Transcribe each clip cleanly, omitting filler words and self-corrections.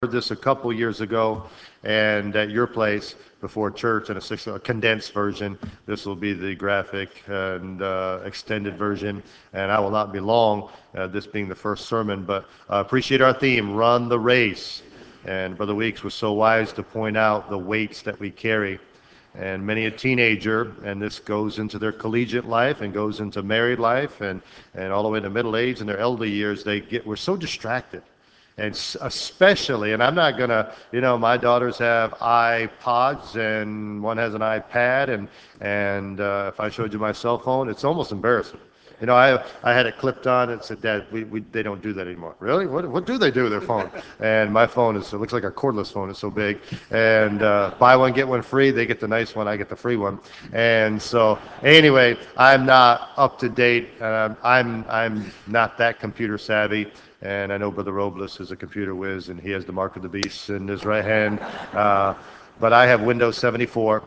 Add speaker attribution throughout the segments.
Speaker 1: this a couple years ago, and at your place before church in a condensed version. This will be the graphic and extended version, and I will not be long, this being the first sermon, but appreciate our theme, Run the Race. And Brother Weeks was so wise to point out the weights that we carry. And many a teenager, and this goes into their collegiate life and goes into married life and all the way to middle age and their elderly years, we're so distracted. And especially, and I'm not gonna, my daughters have iPods and one has an iPad, and if I showed you my cell phone, it's almost embarrassing. I had it clipped on and said, Dad, they don't do that anymore. Really? What do they do with their phone? And my phone it looks like a cordless phone. It's so big. And buy one, get one free. They get the nice one. I get the free one. And so anyway, I'm not up to date. I'm not that computer savvy. And I know Brother Robles is a computer whiz, and he has the mark of the beast in his right hand. But I have Windows 74.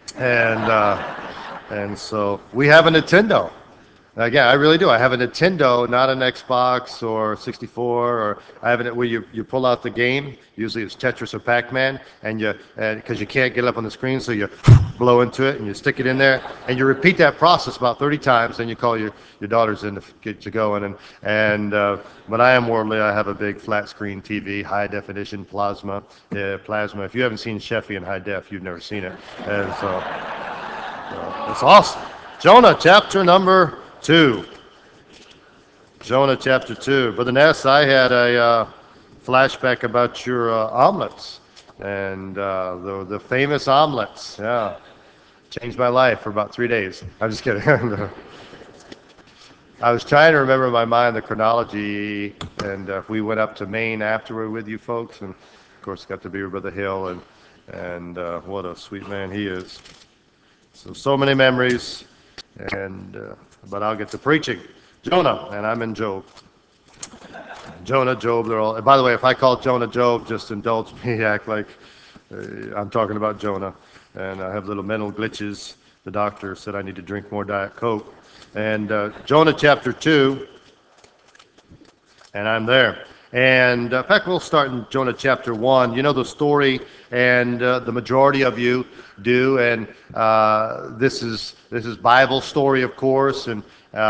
Speaker 1: And so we have a Nintendo. Yeah, I really do. I have a Nintendo, not an Xbox or 64, or I have it where you pull out the game. Usually it's Tetris or Pac-Man, and because you can't get up on the screen, so you blow into it and you stick it in there, and you repeat that process about 30 times. Then you call your daughters in to get you going. And when I am worldly, I have a big flat screen TV, high definition plasma. Plasma. If you haven't seen Sheffy in high def, you've never seen it. And so it's awesome. Jonah chapter number 2. Jonah chapter 2. Brother Ness, I had a flashback about your omelets and the famous omelets. Yeah, changed my life for about 3 days. I'm just kidding. I was trying to remember in my mind the chronology, and we went up to Maine afterward with you folks, and of course got to be with Brother Hill, and what a sweet man he is. So many memories, and but I'll get to preaching. Jonah, and I'm in Job. Jonah, Job, they're all. And by the way, if I call Jonah Job, just indulge me, act like I'm talking about Jonah. And I have little mental glitches. The doctor said I need to drink more Diet Coke. And Jonah chapter 2, and I'm there. And in fact, we'll start in Jonah chapter 1. You know the story, and the majority of you do. And this is Bible story, of course. And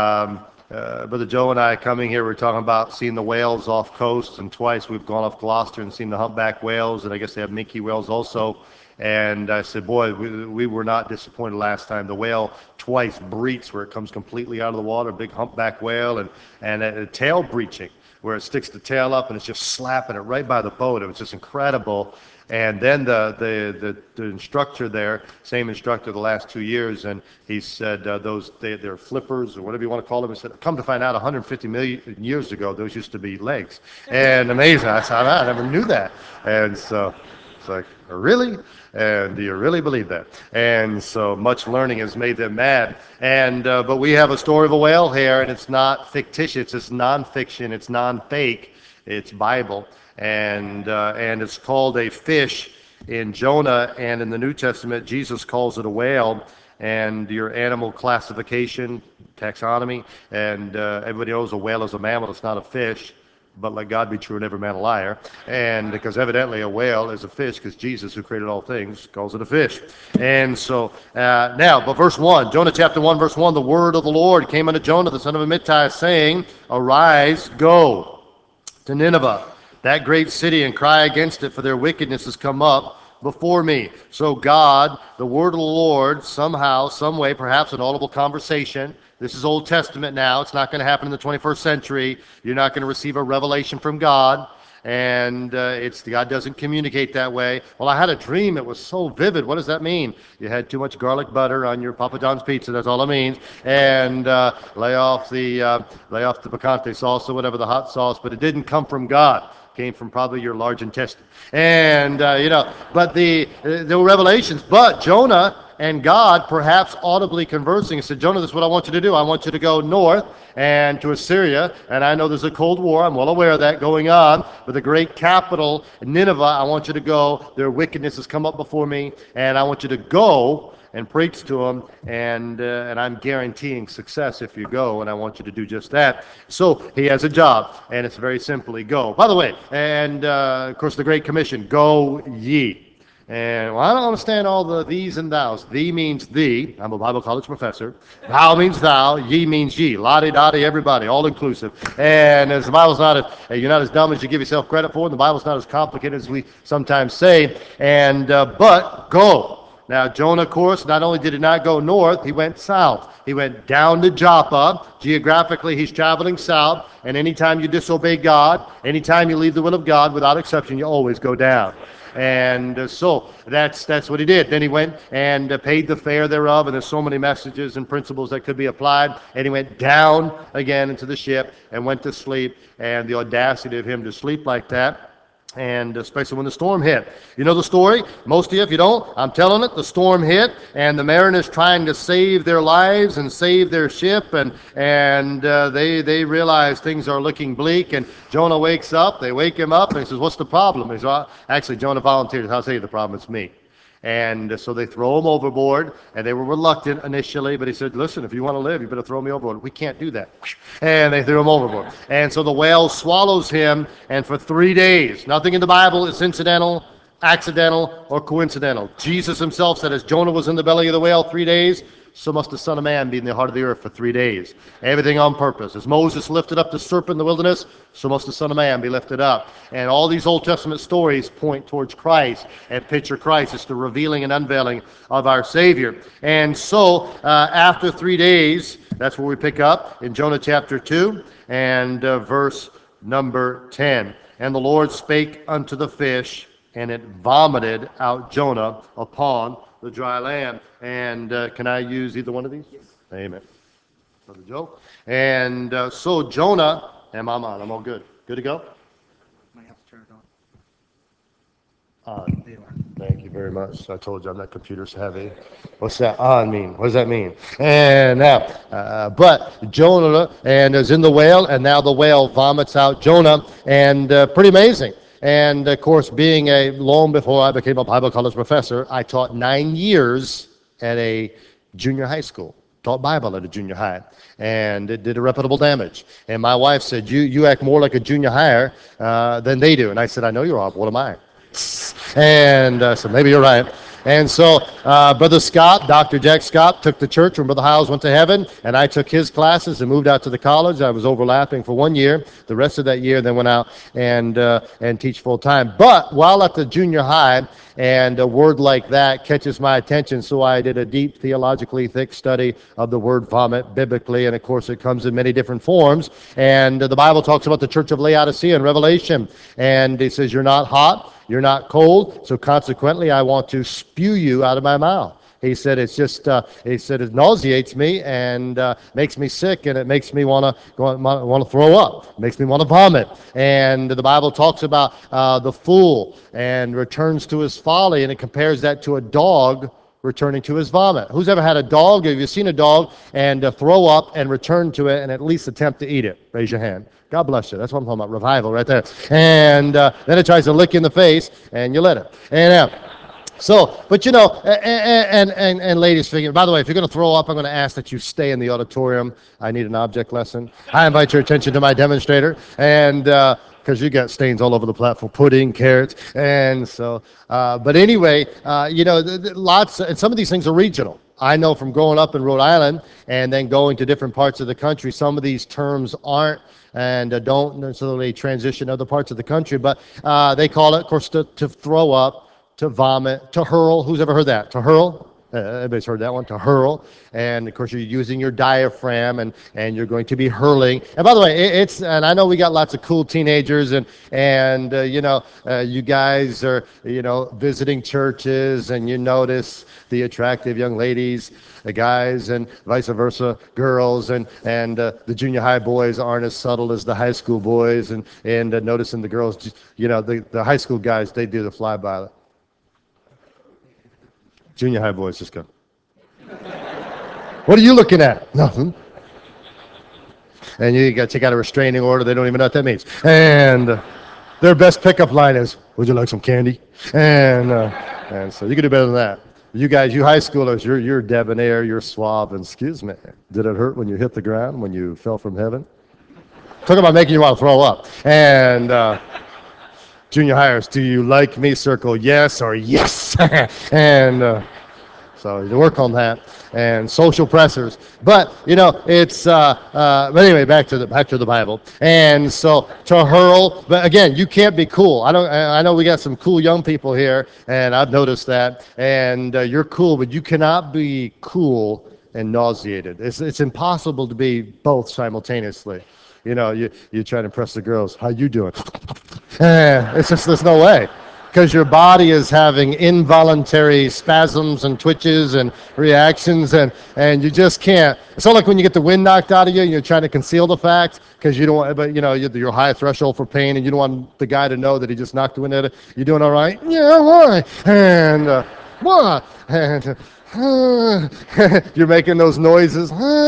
Speaker 1: Brother Joe and I coming here, we're talking about seeing the whales off coast, and twice we've gone off Gloucester and seen the humpback whales, and I guess they have minke whales also. And I said, boy, we were not disappointed last time. The whale twice breach where it comes completely out of the water, big humpback whale, and a tail breaching, where it sticks the tail up and it's just slapping it right by the boat. It was just incredible. And then the instructor there, same instructor the last 2 years, and he said they're flippers or whatever you want to call them. He said, come to find out 150 million years ago, those used to be legs. And amazing. I said, I never knew that. And so it's like, really? And do you really believe that? And so much learning has made them mad. And but we have a story of a whale here, and it's not fictitious. It's nonfiction. It's non-fake. It's Bible. And it's called a fish in Jonah, and in the New Testament, Jesus calls it a whale. And your animal classification, taxonomy, and everybody knows a whale is a mammal. It's not a fish. But let God be true and every man a liar. And because evidently a whale is a fish, because Jesus, who created all things, calls it a fish. And so but verse 1, Jonah chapter 1, verse 1, the word of the Lord came unto Jonah, the son of Amittai, saying, arise, go to Nineveh, that great city, and cry against it, for their wickedness has come up before me. So God, the word of the Lord, somehow, some way, perhaps an audible conversation. This is Old Testament now. It's not going to happen in the 21st century. You're not going to receive a revelation from God. And God doesn't communicate that way. Well, I had a dream. It was so vivid. What does that mean? You had too much garlic butter on your Papa John's pizza. That's all it means. And lay off the picante sauce or whatever, the hot sauce. But it didn't come from God. It came from probably your large intestine. And but the revelations. But Jonah and God perhaps audibly conversing and said, Jonah, this is what I want you to do. I want you to go north and to Assyria. And I know there's a Cold War. I'm well aware of that going on. But the great capital, Nineveh, I want you to go. Their wickedness has come up before me. And I want you to go and preach to them, and I'm guaranteeing success if you go, and I want you to do just that. So he has a job, and it's very simply go. By the way, and of course the Great Commission, go ye. And well, I don't understand all the these and thous. Thee means thee. I'm a Bible college professor. Thou means thou. Ye means ye. Lottie dottie, everybody, all inclusive. And as the Bible's not you're not as dumb as you give yourself credit for, and the Bible's not as complicated as we sometimes say. And but go. Now Jonah, of course, not only did he not go north, he went south. He went down to Joppa. Geographically, he's traveling south. And anytime you disobey God, anytime you leave the will of God, without exception, you always go down. And so that's what he did. Then he went and paid the fare thereof, and there's so many messages and principles that could be applied. And he went down again into the ship and went to sleep, and the audacity of him to sleep like that, and especially when the storm hit. You know the story? Most of you, if you don't, I'm telling it. The storm hit, and the mariners trying to save their lives and save their ship, and they realize things are looking bleak, and Jonah wakes up. They wake him up, and he says, "What's the problem?" He says, well, actually, Jonah volunteered. I'll tell you the problem. It's me. And so they throw him overboard, and they were reluctant initially, but he said, listen, if you want to live, you better throw me overboard. We can't do that. And they threw him overboard. And so the whale swallows him, and for 3 days, nothing in the Bible is incidental, accidental, or coincidental. Jesus himself said, as Jonah was in the belly of the whale 3 days, so must the Son of Man be in the heart of the earth for 3 days. Everything on purpose. As Moses lifted up the serpent in the wilderness, so must the Son of Man be lifted up. And all these Old Testament stories point towards Christ and picture Christ. It's the revealing and unveiling of our Savior. And so after 3 days, that's where we pick up in Jonah chapter 2 and verse number 10. And the Lord spake unto the fish, and it vomited out Jonah upon the dry land. And can I use either one of these? Yes. Amen. Brother Joe. And so Jonah, I'm on. I'm all good. Good to go?
Speaker 2: Might have to turn it
Speaker 1: On. Thank you very much. I told you I'm not computer's heavy. What's that on mean? What does that mean? And now, but Jonah and is in the whale, and now the whale vomits out Jonah, and pretty amazing. And of course, being long before I became a Bible college professor, I taught 9 years at a junior high school. Taught Bible at a junior high, and it did irreparable damage. And my wife said, "You act more like a junior higher than they do." And I said, "I know you're off. What am I?" And so maybe you're right. And so Brother Scott, Dr. Jack Scott, took the church when Brother Hiles went to heaven, and I took his classes and moved out to the college. I was overlapping for 1 year. The rest of that year, then went out and teach full time. But while at the junior high, and a word like that catches my attention, so I did a deep theologically thick study of the word vomit biblically, and of course it comes in many different forms. And the Bible talks about the church of Laodicea in Revelation, and it says, "You're not hot, you're not cold, so consequently I want to spew you out of my mouth." He said, "It's just," he said, "it nauseates me and makes me sick, and it makes me want to throw up. It makes me want to vomit." And the Bible talks about the fool and returns to his folly, and it compares that to a dog returning to his vomit. Who's ever had a dog? Have you seen a dog and throw up and return to it and at least attempt to eat it? Raise your hand. God bless you. That's what I'm talking about. Revival right there. And then it tries to lick you in the face, and you let it. And so, but you know, and ladies, figure. By the way, if you're going to throw up, I'm going to ask that you stay in the auditorium. I need an object lesson. I invite your attention to my demonstrator, and because you got stains all over the platform, pudding, carrots, and so. But anyway, you know, lots, and some of these things are regional. I know from growing up in Rhode Island and then going to different parts of the country, some of these terms aren't and don't necessarily transition to other parts of the country, but they call it, of course, to throw up, to vomit, to hurl. Who's ever heard that? To hurl? Everybody's heard that one, to hurl. And of course, you're using your diaphragm, and you're going to be hurling. And by the way, and I know we got lots of cool teenagers, and you know, you guys are, you know, visiting churches, and you notice the attractive young ladies, the guys, and vice versa, girls, and the junior high boys aren't as subtle as the high school boys, and noticing the girls, you know, the high school guys, they do the flyby. Junior high boys just go, "What are you looking at?" "Nothing." And you got to take out a restraining order. They don't even know what that means. And their best pickup line is, "Would you like some candy?" And so you can do better than that. You guys, you high schoolers, you're debonair, you're suave, and excuse me, did it hurt when you hit the ground, when you fell from heaven? Talk about making you want to throw up. And junior hires, do you like me? Circle yes or yes. and so you work on that and social pressures. But it's but anyway, back to the Bible. And so to hurl, but again, you can't be cool. I know we got some cool young people here, and I've noticed that. And you're cool, but you cannot be cool and nauseated. It's impossible to be both simultaneously. You try to impress the girls. How you doing? It's just there's no way because your body is having involuntary spasms and twitches and reactions, and you just can't. It's not like when you get the wind knocked out of you and you're trying to conceal the fact because you don't want, but you're high threshold for pain and you don't want the guy to know that he just knocked the wind out of you. You doing all right? Yeah, why? And what? And you're making those noises.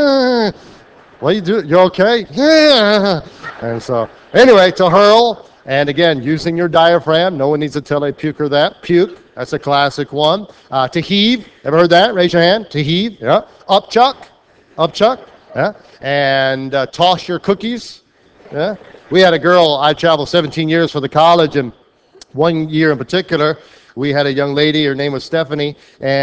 Speaker 1: What you do? You okay? Yeah. And so, anyway, to hurl, and again, using your diaphragm. No one needs to tell a puker that. Puke. That's a classic one. To heave. Ever heard that? Raise your hand. To heave. Yeah. Up chuck. Up chuck. Yeah. And toss your cookies. Yeah. We had a girl. I traveled 17 years for the college, and one year in particular, we had a young lady. Her name was Stephanie,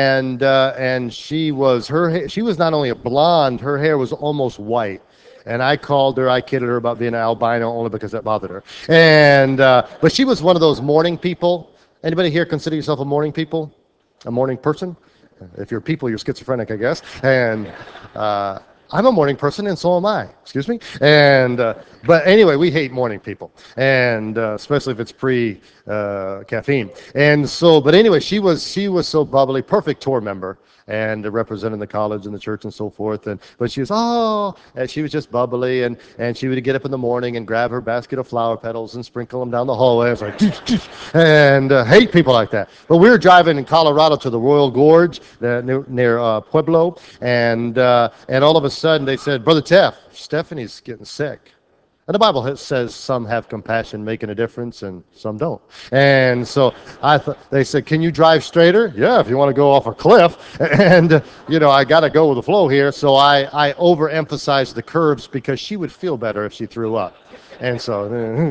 Speaker 1: and she was she was not only a blonde, her hair was almost white. And I kidded her about being an albino only because that bothered her. And but she was one of those morning people. Anybody here consider yourself a morning people? A morning person? If you're people, you're schizophrenic, I guess. And I'm a morning person, and so am I. Excuse me. And but anyway, we hate morning people, and especially if it's pre-caffeine. And so, but anyway, she was so bubbly, perfect tour member, and representing the college and the church and so forth. But she was and she was just bubbly, and she would get up in the morning and grab her basket of flower petals and sprinkle them down the hallway. I was like, and hate people like that. But we were driving in Colorado to the Royal Gorge near Pueblo, and all of a sudden they said, Brother Teff, Stephanie's getting sick. And the Bible says some have compassion, making a difference, and some don't. And so they said, can you drive straighter? Yeah, if you want to go off a cliff. And, I got to go with the flow here. So I overemphasized the curves because she would feel better if she threw up. And so,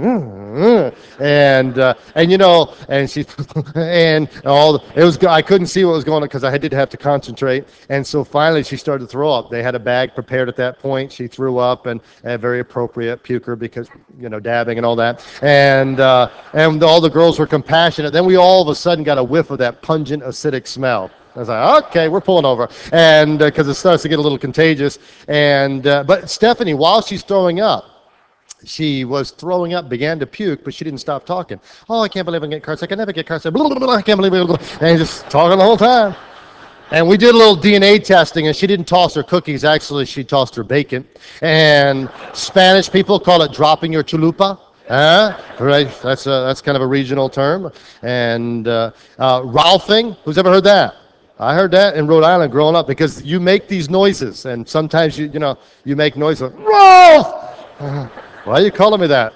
Speaker 1: and she, and it was, I couldn't see what was going on because I did have to concentrate. And so finally she started to throw up. They had a bag prepared at that point. She threw up and very appropriate puker because, dabbing and all that. And all the girls were compassionate. Then we all of a sudden got a whiff of that pungent acidic smell. I was like, okay, we're pulling over. And because it starts to get a little contagious. And, but Stephanie, while she's throwing up, she was throwing up, began to puke, but she didn't stop talking. Oh, I can't believe I can get car sick. I never get car sick. Blah, blah, blah, I can't believe it. And just talking the whole time. And we did a little DNA testing, and she didn't toss her cookies. Actually, she tossed her bacon. And Spanish people call it dropping your chalupa. Right? That's kind of a regional term. And Ralphing, who's ever heard that? I heard that in Rhode Island growing up because you make these noises, and sometimes you make noises. Ralph! Why are you calling me that?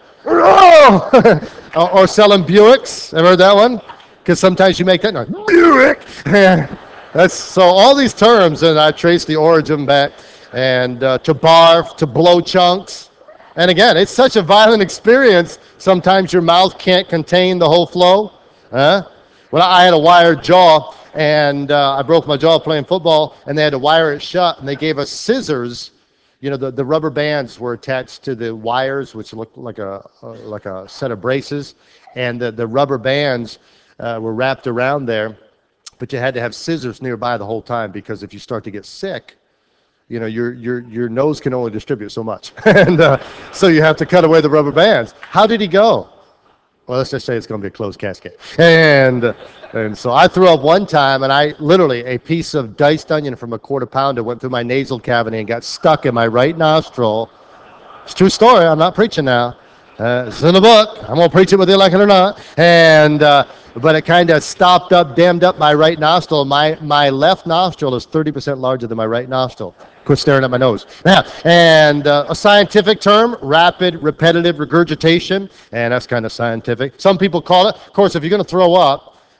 Speaker 1: or selling Buicks. Ever heard that one? Because sometimes you make that noise. Buick. That's so all these terms, and I trace the origin back, and to barf, to blow chunks. And again, it's such a violent experience. Sometimes your mouth can't contain the whole flow. Well, I had a wired jaw, and I broke my jaw playing football, and they had to wire it shut, and they gave us scissors. The rubber bands were attached to the wires, which looked like a set of braces, and the rubber bands were wrapped around there. But you had to have scissors nearby the whole time because if you start to get sick, your nose can only distribute so much, and so you have to cut away the rubber bands. How did he go? Well, let's just say it's going to be a closed casket. And so I threw up one time, and I literally, a piece of diced onion from a quarter pounder went through my nasal cavity and got stuck in my right nostril. It's a true story. I'm not preaching now. It's in the book. I'm going to preach it whether you like it or not. And but it kind of dammed up my right nostril. My left nostril is 30% larger than my right nostril. Quit staring at my nose. Now, and a scientific term, rapid repetitive regurgitation, and that's kind of scientific. Some people call it, of course, if you're going to throw up,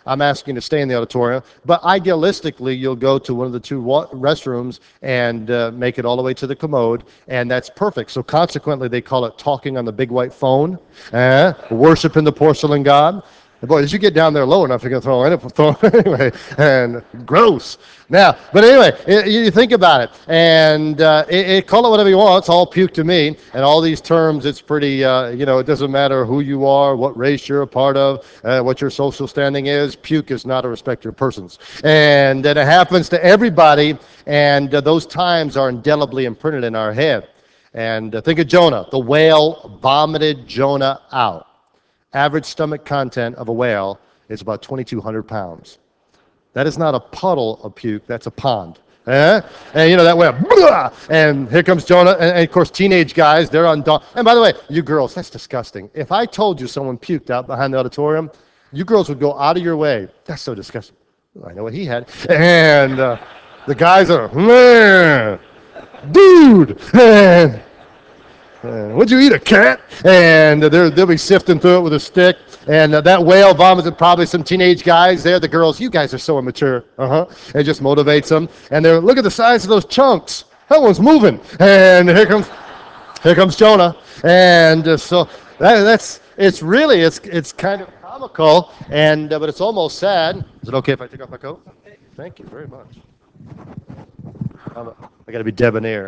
Speaker 1: I'm asking you to stay in the auditorium. But idealistically, you'll go to one of the two restrooms and make it all the way to the commode, and that's perfect. So consequently, they call it talking on the big white phone, worshiping the porcelain god. Boy, did you get down there low enough to throw anyway? And gross. Now, but anyway, you think about it, and call it whatever you want. It's all puke to me, and all these terms. It's pretty, it doesn't matter who you are, what race you're a part of, what your social standing is. Puke is not a respecter of persons, and it happens to everybody. And those times are indelibly imprinted in our head. And think of Jonah. The whale vomited Jonah out. Average stomach content of a whale is about 2,200 pounds. That is not a puddle of puke, that's a pond. And that whale, blah! And here comes Jonah, and of course teenage guys, they're on dawn. And by the way, you girls, that's disgusting. If I told you someone puked out behind the auditorium, you girls would go out of your way. That's so disgusting. I know what he had. And the guys are, man, dude, man. Would you eat a cat? And they'll be sifting through it with a stick. And that whale vomited probably some teenage guys there. The girls, you guys are so immature. It just motivates them. And they're, look at the size of those chunks. That one's moving. And here comes Jonah. And so it's kind of comical. And but it's almost sad. Is it okay if I take off my coat? Thank you very much. I got to be debonair.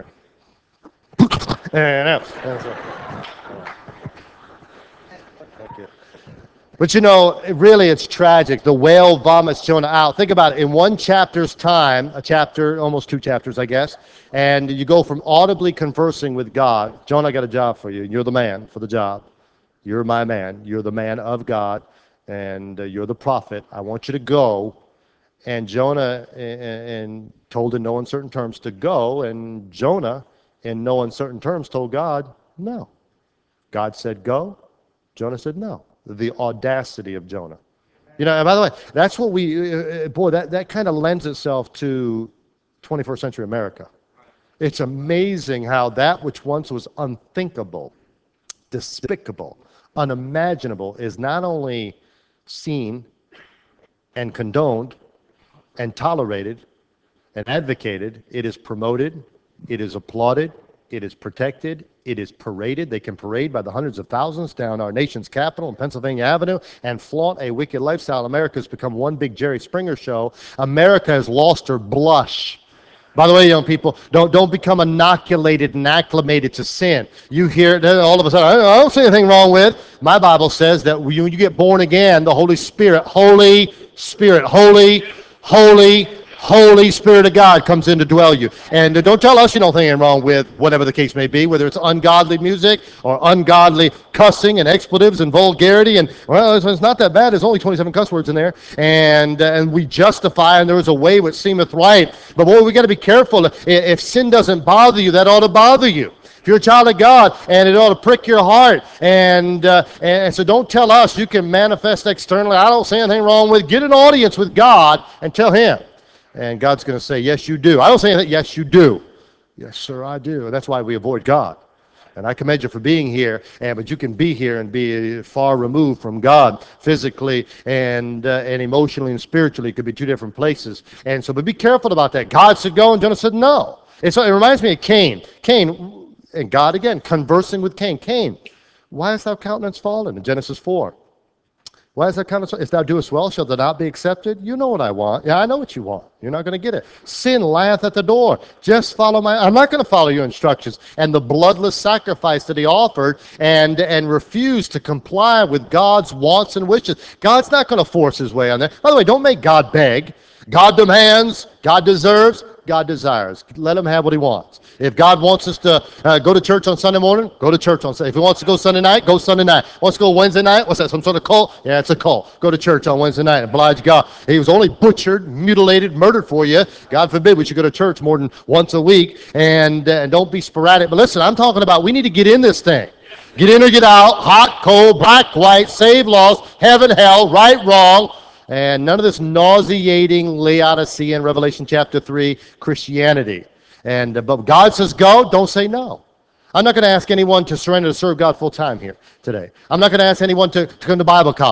Speaker 1: Thank you. But really it's tragic. The whale vomits Jonah out. Think about it. In one chapter's time, a chapter, almost 2 chapters, I guess, and you go from audibly conversing with God. Jonah, I got a job for you. You're the man for the job. You're my man. You're the man of God, and you're the prophet. I want you to go. And Jonah, and told in no uncertain terms to go, and Jonah, in no uncertain terms, told God, no. God said go. Jonah said no. The audacity of Jonah. And by the way, that's what that kind of lends itself to 21st century America. It's amazing how that which once was unthinkable, despicable, unimaginable is not only seen and condoned and tolerated and advocated, it is promoted, it is applauded, it is protected, it is paraded. They can parade by the hundreds of thousands down our nation's capital and Pennsylvania Avenue and flaunt a wicked lifestyle. America has become one big Jerry Springer show. America has lost her blush. By the way, young people, don't become inoculated and acclimated to sin. You hear it, all of a sudden, I don't see anything wrong with. My Bible says that when you get born again, the Holy Spirit, Holy Spirit of God comes in to dwell you. And don't tell us you don't think anything wrong with whatever the case may be, whether it's ungodly music or ungodly cussing and expletives and vulgarity. And, well, it's not that bad. There's only 27 cuss words in there. And we justify, and there is a way which seemeth right. But, boy, we got to be careful. If sin doesn't bother you, that ought to bother you. If you're a child of God, and it ought to prick your heart. And so don't tell us you can manifest externally. I don't see anything wrong with it. Get an audience with God and tell him. And God's going to say, yes, you do. I don't say that, yes, you do. Yes, sir, I do. And that's why we avoid God. And I commend you for being here, but you can be here and be far removed from God physically and emotionally and spiritually. It could be 2 different places. And so, but be careful about that. God said go, and Jonah said no. And so it reminds me of Cain. Cain, and God again, conversing with Cain. Cain, why hast thou countenance fallen? In Genesis 4. Why is that kind of so? If thou doest well, shall thou not be accepted? You know what I want. Yeah, I know what you want. You're not going to get it. Sin lieth at the door. Just follow I'm not going to follow your instructions. And the bloodless sacrifice that he offered and refused to comply with God's wants and wishes. God's not going to force his way on that. By the way, don't make God beg. God demands, God deserves, God desires. Let him have what he wants. If God wants us to go to church on Sunday morning, go to church on Sunday. If he wants to go Sunday night, go Sunday night. Wants to go Wednesday night? What's that, some sort of cult? Yeah, it's a cult. Go to church on Wednesday night. Oblige God. He was only butchered, mutilated, murdered for you. God forbid we should go to church more than once a week. And don't be sporadic. But listen, I'm talking about we need to get in this thing. Get in or get out, hot, cold, black, white, save, lost, heaven, hell, right, wrong. And none of this nauseating Laodicean Revelation chapter 3 Christianity. But God says go, don't say no. I'm not going to ask anyone to surrender to serve God full time here today. I'm not going to ask anyone to come to Bible college.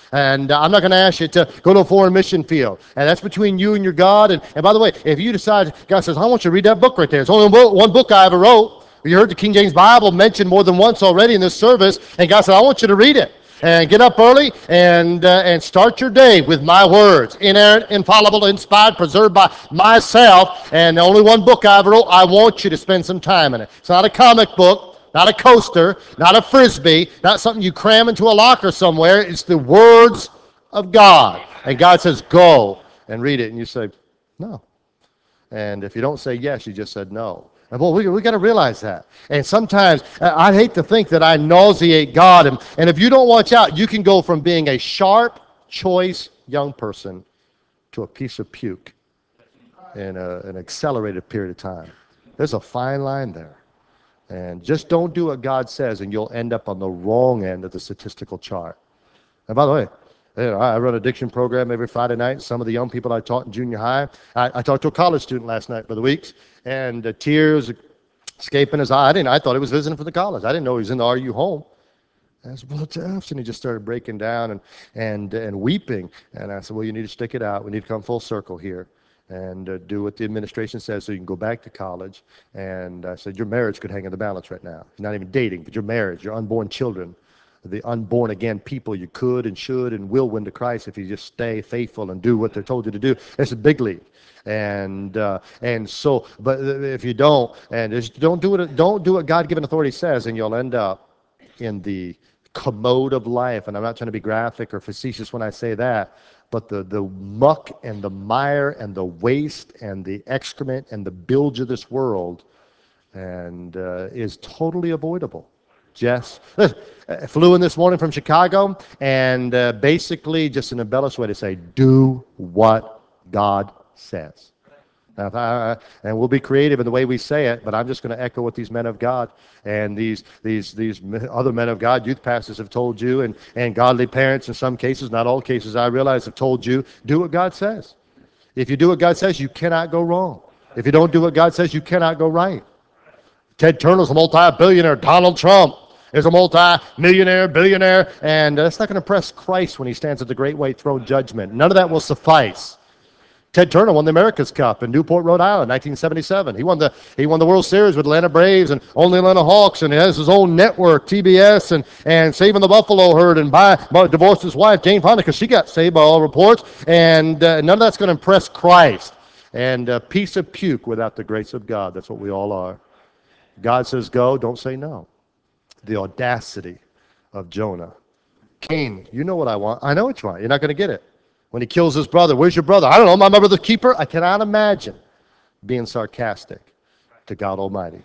Speaker 3: And I'm not going to ask you to go to a foreign mission field. And that's between you and your God. And by the way, if you decide, God says, I want you to read that book right there. It's only one book I ever wrote. You heard the King James Bible mentioned more than once already in this service. And God said, I want you to read it. And get up early and start your day with my words. Inerrant, infallible, inspired, preserved by myself. And the only one book I ever wrote, I want you to spend some time in it. It's not a comic book. Not a coaster, not a frisbee, not something you cram into a locker somewhere. It's the words of God. And God says, go and read it. And you say, no. And if you don't say yes, you just said no. And boy, we got to realize that. And sometimes I hate to think that I nauseate God. And if you don't watch out, you can go from being a sharp, choice young person to a piece of puke in an accelerated period of time. There's a fine line there. And just don't do what God says, and you'll end up on the wrong end of the statistical chart. And by the way, I run an addiction program every Friday night. Some of the young people I taught in junior high, I talked to a college student last night, Brother Weeks, and tears escaping his eye. I thought he was visiting from the college. I didn't know he was in the RU home. And I said, well, Jeff, and he just started breaking down and weeping. And I said, well, you need to stick it out. We need to come full circle here and do what the administration says so you can go back to college. And I said, your marriage could hang in the balance right now. You're not even dating, but your marriage, your unborn children, the unborn again people you could and should and will win to Christ if you just stay faithful and do what they're told you to do. It's a big league. And so, but if you don't, and just don't do what God-given authority says, and you'll end up in the commode of life. And I'm not trying to be graphic or facetious when I say that, but the muck and the mire and the waste and the excrement and the bilge of this world and is totally avoidable. Jess, I flew in this morning from Chicago, and basically just an embellished way to say, do what God says. And we'll be creative in the way we say it, but I'm just going to echo what these men of God and these other men of God, youth pastors have told you, and godly parents in some cases, not all cases I realize, have told you, do what God says. If you do what God says, you cannot go wrong. If you don't do what God says, you cannot go right. Ted Turner's a multi-billionaire. Donald Trump is a multi-millionaire, billionaire, and that's not going to impress Christ when he stands at the great white throne judgment. None of that will suffice. Ted Turner won the America's Cup in Newport, Rhode Island, 1977. He won the World Series with Atlanta Braves and only Atlanta Hawks, and he has his own network, TBS, and Saving the Buffalo Herd, and divorced his wife, Jane Fonda, because she got saved by all reports, and none of that's going to impress Christ. And a piece of puke without the grace of God. That's what we all are. God says go, don't say no. The audacity of Jonah. Cain, you know what I want. I know what you want. You're not going to get it. When he kills his brother, where's your brother? I don't know, my brother's keeper. I cannot imagine being sarcastic to God Almighty.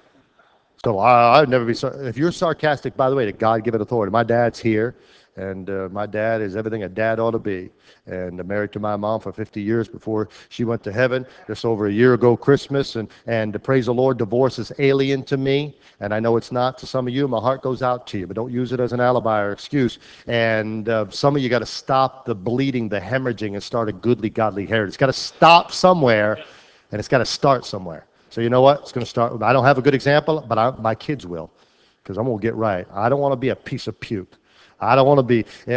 Speaker 3: So I'd never be, if you're sarcastic, by the way, to God-given authority. My dad's here, and my dad is everything a dad ought to be. And married to my mom for 50 years before she went to heaven, just over a year ago Christmas. And praise the Lord, divorce is alien to me. And I know it's not to some of you. My heart goes out to you, but don't use it as an alibi or excuse. And some of you got to stop the bleeding, the hemorrhaging, and start a goodly, godly heritage. It's got to stop somewhere, and it's got to start somewhere. So you know what? It's going to start. I don't have a good example, but my kids will, because I'm going to get right. I don't want to be a piece of puke. I don't want to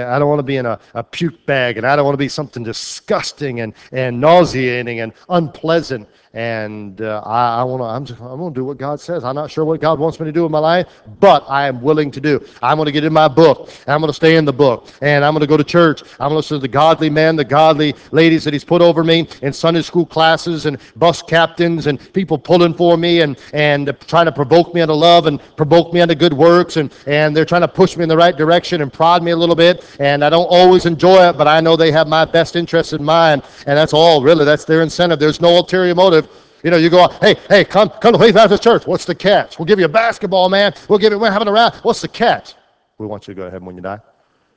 Speaker 3: be in a puke bag, and I don't want to be something disgusting and nauseating and unpleasant. And I'm going to do what God says. I'm not sure what God wants me to do in my life, but I am willing to do. I'm going to get in my book. I'm going to stay in the book, and I'm going to go to church. I'm going to listen to the godly men, the godly ladies that He's put over me in Sunday school classes and bus captains and people pulling for me and trying to provoke me into love and provoke me into good works, and they're trying to push me in the right direction and prod me a little bit. And I don't always enjoy it, but I know they have my best interest in mind, and that's all really. That's their incentive. There's no ulterior motive. You know, you go, hey, come to Faith Baptist Church. What's the catch? We'll give you a basketball, man. We're having a round. What's the catch? We want you to go to heaven when you die.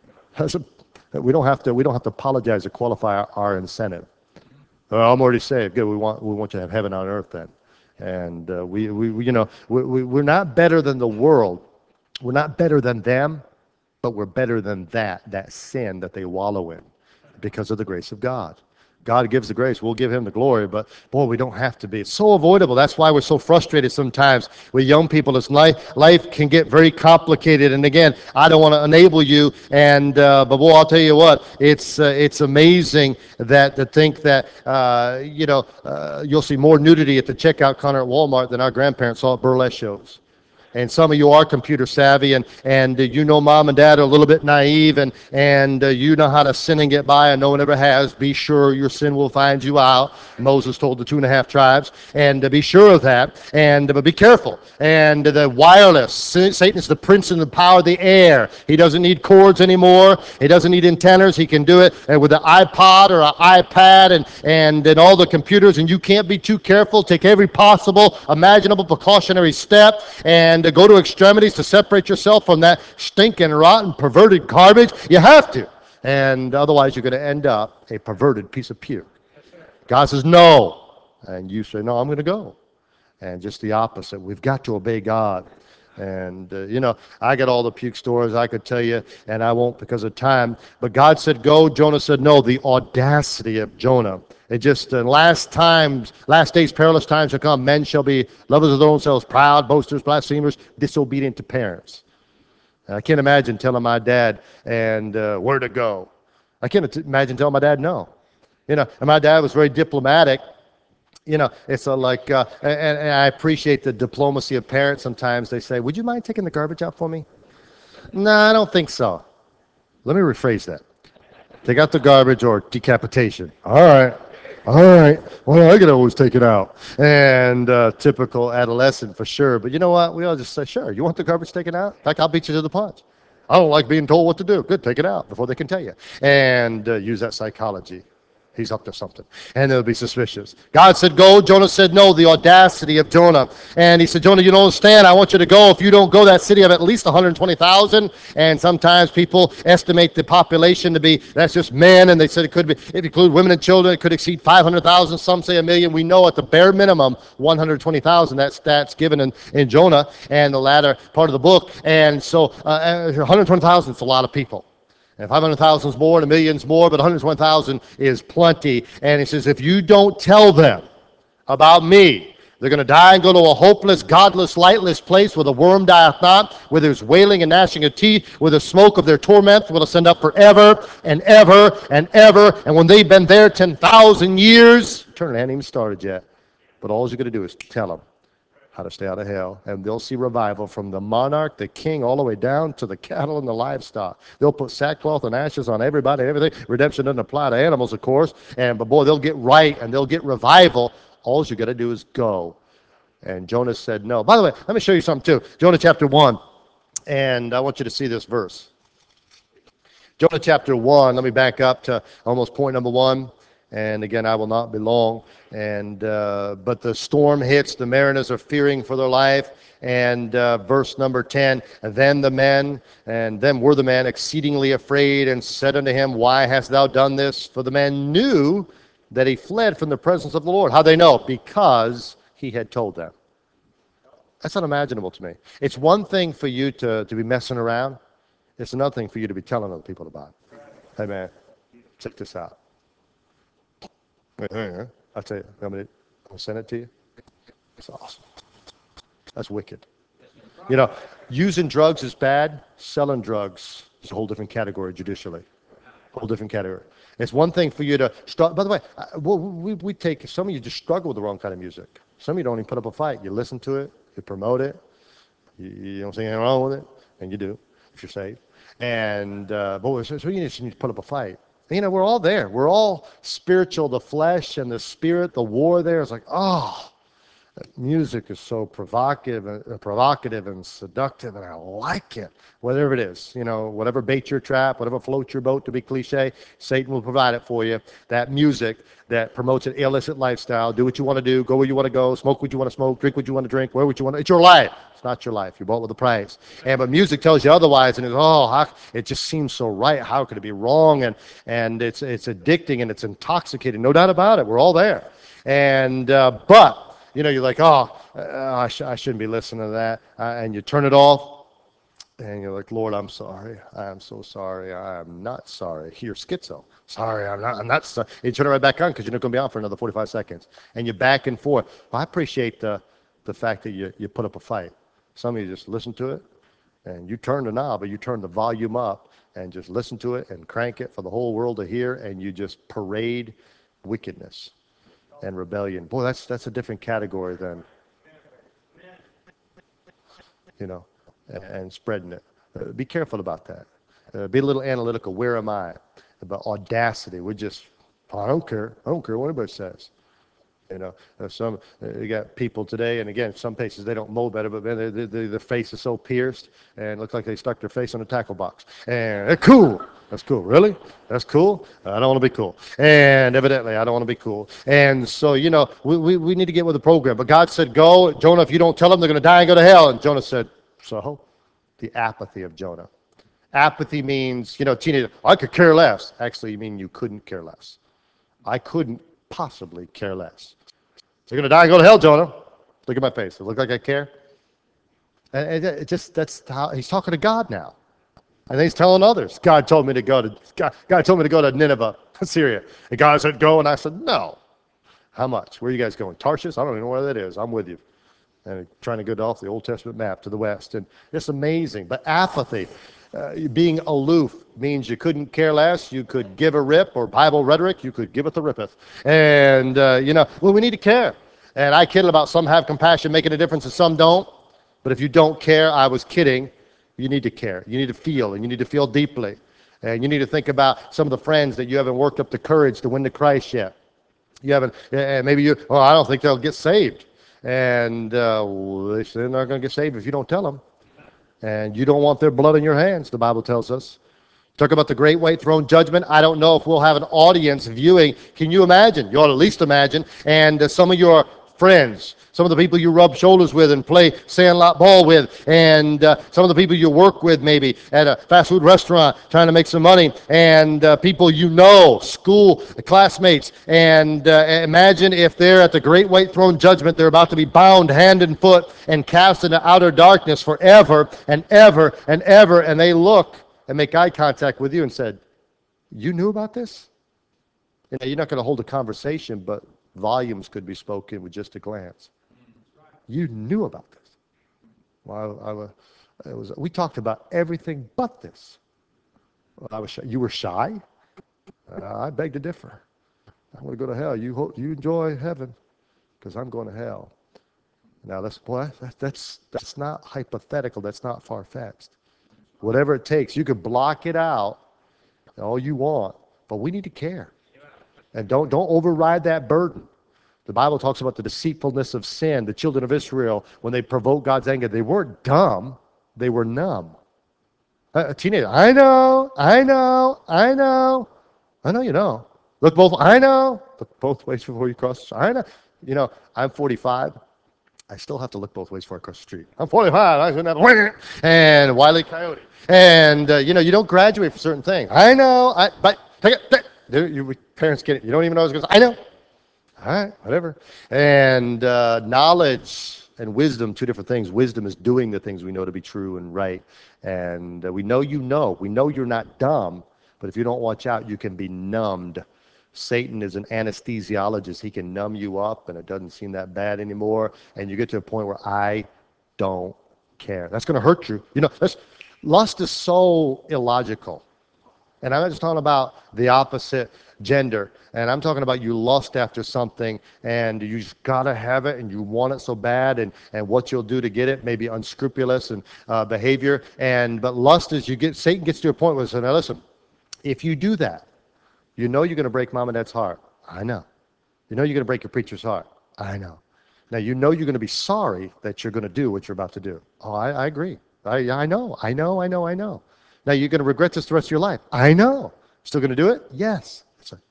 Speaker 3: We don't have to apologize to qualify our incentive. I'm already saved. Good. We want you to have heaven on earth then. And we're not better than the world. We're not better than them, but we're better than that sin that they wallow in because of the grace of God. God gives the grace. We'll give him the glory, but boy, we don't have to be. It's so avoidable. That's why we're so frustrated sometimes with young people. It's life can get very complicated. And again, I don't want to enable you. And but boy, I'll tell you what, it's amazing that to think that you'll see more nudity at the checkout counter at Walmart than our grandparents saw at burlesque shows. And some of you are computer savvy, and you know mom and dad are a little bit naive, and you know how to sin and get by, and no one ever has. Be sure your sin will find you out. Moses told the 2.5 tribes, and be sure of that, and but be careful. And the wireless, Satan is the prince and the power of the air. He doesn't need cords anymore. He doesn't need antennas. He can do it with an iPod or an iPad and all the computers, and you can't be too careful. Take every possible, imaginable precautionary step, and to go to extremities to separate yourself from that stinking, rotten, perverted garbage. You have to. And otherwise, you're going to end up a perverted piece of puke. God says, no. And you say, no, I'm going to go. And just the opposite. We've got to obey God. And, I got all the puke stories I could tell you, and I won't because of time. But God said go. Jonah said no. The audacity of Jonah. It just, last days, perilous times shall come. Men shall be lovers of their own selves, proud, boasters, blasphemers, disobedient to parents. And I can't imagine telling my dad and where to go. I can't imagine telling my dad no. And my dad was very diplomatic. It's and I appreciate the diplomacy of parents sometimes. They say, would you mind taking the garbage out for me? No, I don't think so. Let me rephrase that. Take out the garbage or decapitation. All right. Well, I can always take it out. And typical adolescent for sure. But you know what? We all just say, sure, you want the garbage taken out? In fact, I'll beat you to the punch. I don't like being told what to do. Good, take it out before they can tell you. And use that psychology. He's up to something. And they'll be suspicious. God said go. Jonah said no. The audacity of Jonah. And he said, Jonah, you don't understand. I want you to go. If you don't go, that city of at least 120,000. And sometimes people estimate the population to be, that's just men. And they said it could be, if you include women and children, it could exceed 500,000. Some say 1 million. We know at the bare minimum, 120,000. That stat's given in Jonah and the latter part of the book. And so 120,000 is a lot of people. And 500,000 is more, and 1 million's more, but 120,000 is plenty. And he says, if you don't tell them about me, they're going to die and go to a hopeless, godless, lightless place where the worm dieth not, where there's wailing and gnashing of teeth, where the smoke of their torment will ascend up forever and ever and ever. And when they've been there 10,000 years, eternity hadn't even started yet. But all you're going to do is tell them how to stay out of hell, and they'll see revival from the monarch, the king, all the way down to the cattle and the livestock. They'll put sackcloth and ashes on everybody, everything. Redemption doesn't apply to animals, of course, but boy, they'll get right and they'll get revival. All you got to do is go. And Jonah said no. By the way, let me show you something too. Jonah chapter 1, and I want you to see this verse. Jonah chapter 1, let me back up to almost point number 1. And again, I will not be long. And but the storm hits. The mariners are fearing for their life. And verse number 10, then were the men exceedingly afraid and said unto him, why hast thou done this? For the man knew that he fled from the presence of the Lord. How they know? Because he had told them. That's unimaginable to me. It's one thing for you to be messing around. It's another thing for you to be telling other people about it. Hey man, check this out. I'll tell you, I'm going to send it to you. It's awesome. That's wicked. Using drugs is bad. Selling drugs is a whole different category judicially. Whole different category. It's one thing for you to start. By the way, we take, some of you just struggle with the wrong kind of music. Some of you don't even put up a fight. You listen to it, you promote it, you don't see anything wrong with it, and you do, if you're saved. And, boy, so you need to put up a fight. We're all there. We're all spiritual. The flesh and the spirit, the war there is like, music is so provocative and seductive, and I like it. Whatever it is, whatever baits your trap, whatever floats your boat, to be cliche, Satan will provide it for you. That music that promotes an illicit lifestyle. Do what you want to do, go where you want to go, smoke what you want to smoke, drink what you want to drink, wear what you want to. It's your life. It's not your life. You bought with a price. But music tells you otherwise, and it just seems so right. How could it be wrong? And it's addicting and it's intoxicating. No doubt about it. We're all there. And but you're like, I shouldn't be listening to that, and you turn it off. And you're like, Lord, I'm sorry. I am so sorry. I am not sorry. You're schizo. Sorry, I'm not sorry. You turn it right back on because you're not going to be on for another 45 seconds. And you're back and forth. Well, I appreciate the fact that you put up a fight. Some of you just listen to it, and you turn the knob, or you turn the volume up, and just listen to it and crank it for the whole world to hear, and you just parade wickedness and rebellion. Boy, that's a different category than, and spreading it. Be careful about that. Be a little analytical. Where am I? About audacity. I don't care. I don't care what anybody says. You got people today, and again, some places they don't mow better, but man, their face is so pierced, and it looks like they stuck their face on a tackle box. And they're cool. That's cool. Really? That's cool? I don't want to be cool. And evidently, I don't want to be cool. And so, we need to get with the program. But God said, go. Jonah, if you don't tell them, they're going to die and go to hell. And Jonah said, so? The apathy of Jonah. Apathy means, teenager, I could care less. Actually, you mean you couldn't care less. I couldn't possibly care less. You're going to die and go to hell, Jonah. Look at my face. Does it look like I care? And that's how he's talking to God now. And then he's telling others. God told me to go to Nineveh, Syria. And God said, go. And I said, no. How much? Where are you guys going? Tarshish? I don't even know where that is. I'm with you. And trying to go off the Old Testament map to the west. And it's amazing. But apathy, being aloof, means you couldn't care less. You could give a rip, or Bible rhetoric, you could give it the rippeth. And, we need to care. And I kid about some have compassion, making a difference, and some don't. But if you don't care, I was kidding. You need to care. You need to feel, and you need to feel deeply. And you need to think about some of the friends that you haven't worked up the courage to win to Christ yet. You haven't, I don't think they'll get saved. And they're not going to get saved if you don't tell them. And you don't want their blood in your hands, the Bible tells us. Talk about the great white throne judgment. I don't know if we'll have an audience viewing. Can you imagine? You ought to at least imagine. And some of your friends, some of the people you rub shoulders with and play sandlot ball with, and some of the people you work with maybe at a fast food restaurant trying to make some money, and people school classmates, and imagine if they're at the great white throne judgment, they're about to be bound hand and foot and cast into outer darkness forever and ever and ever, and they look and make eye contact with you and said, you knew about this? You're not going to hold a conversation, but volumes could be spoken with just a glance. You knew about this. Well, we talked about everything but this. Well, I was shy. You were shy? I beg to differ. I want to go to hell. You enjoy heaven because I'm going to hell. Now, that's not hypothetical. That's not far-fetched. Whatever it takes, you can block it out all you want, but we need to care. And don't override that burden. The Bible talks about the deceitfulness of sin. The children of Israel, when they provoked God's anger, they weren't dumb, they were numb. A teenager, I know you know. I know. Look both ways before you cross. I know. I'm 45. I still have to look both ways before I cross the street. I'm 45. I shouldn't have. And Wile E. Coyote. And, you don't graduate for certain things. I know. But take it. Your parents get it. You don't even know what I was going to say. I know. All right, whatever. And knowledge and wisdom, two different things. Wisdom is doing the things we know to be true and right. And we know you know. We know you're not dumb. But if you don't watch out, you can be numbed. Satan is an anesthesiologist. He can numb you up, and it doesn't seem that bad anymore. And you get to a point where I don't care. That's going to hurt you. Lust is so illogical. And I'm not just talking about the opposite gender. And I'm talking about you lust after something and you just got to have it and you want it so bad, and what you'll do to get it may be unscrupulous and behavior. But lust is Satan gets to a point where he says, now listen, if you do that, you're going to break mom and dad's heart. I know. You're going to break your preacher's heart. I know. Now you're going to be sorry that you're going to do what you're about to do. Oh, I agree. I know. Now you're going to regret this the rest of your life. I know. Still going to do it? Yes.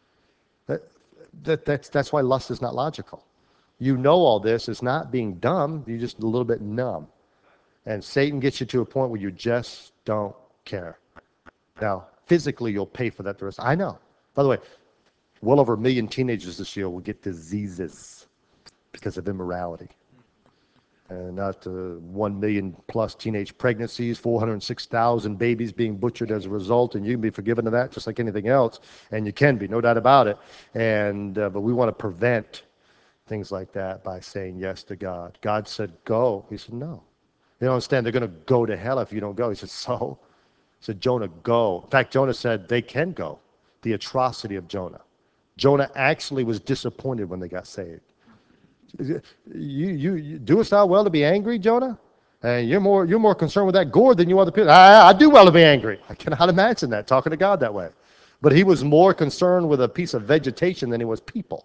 Speaker 3: That's why lust is not logical. You know all this. It's not being dumb. You're just a little bit numb. And Satan gets you to a point where you just don't care. Now, physically, you'll pay for that the rest. I know. By the way, well over 1 million teenagers this year will get diseases because of immorality. and not 1 million plus teenage pregnancies, 406,000 babies being butchered as a result, and you can be forgiven of that just like anything else, and you can be, no doubt about it. And but we want to prevent things like that by saying yes to God. God said, go. He said, no. You don't understand, they're going to go to hell if you don't go. He said, so? He said, Jonah, go. In fact, Jonah said they can go. The atrocity of Jonah. Jonah actually was disappointed when they got saved. You doest thou well to be angry, Jonah? And you're more concerned with that gourd than you are the people. I do well to be angry. I cannot imagine that, talking to God that way. But he was more concerned with a piece of vegetation than he was people.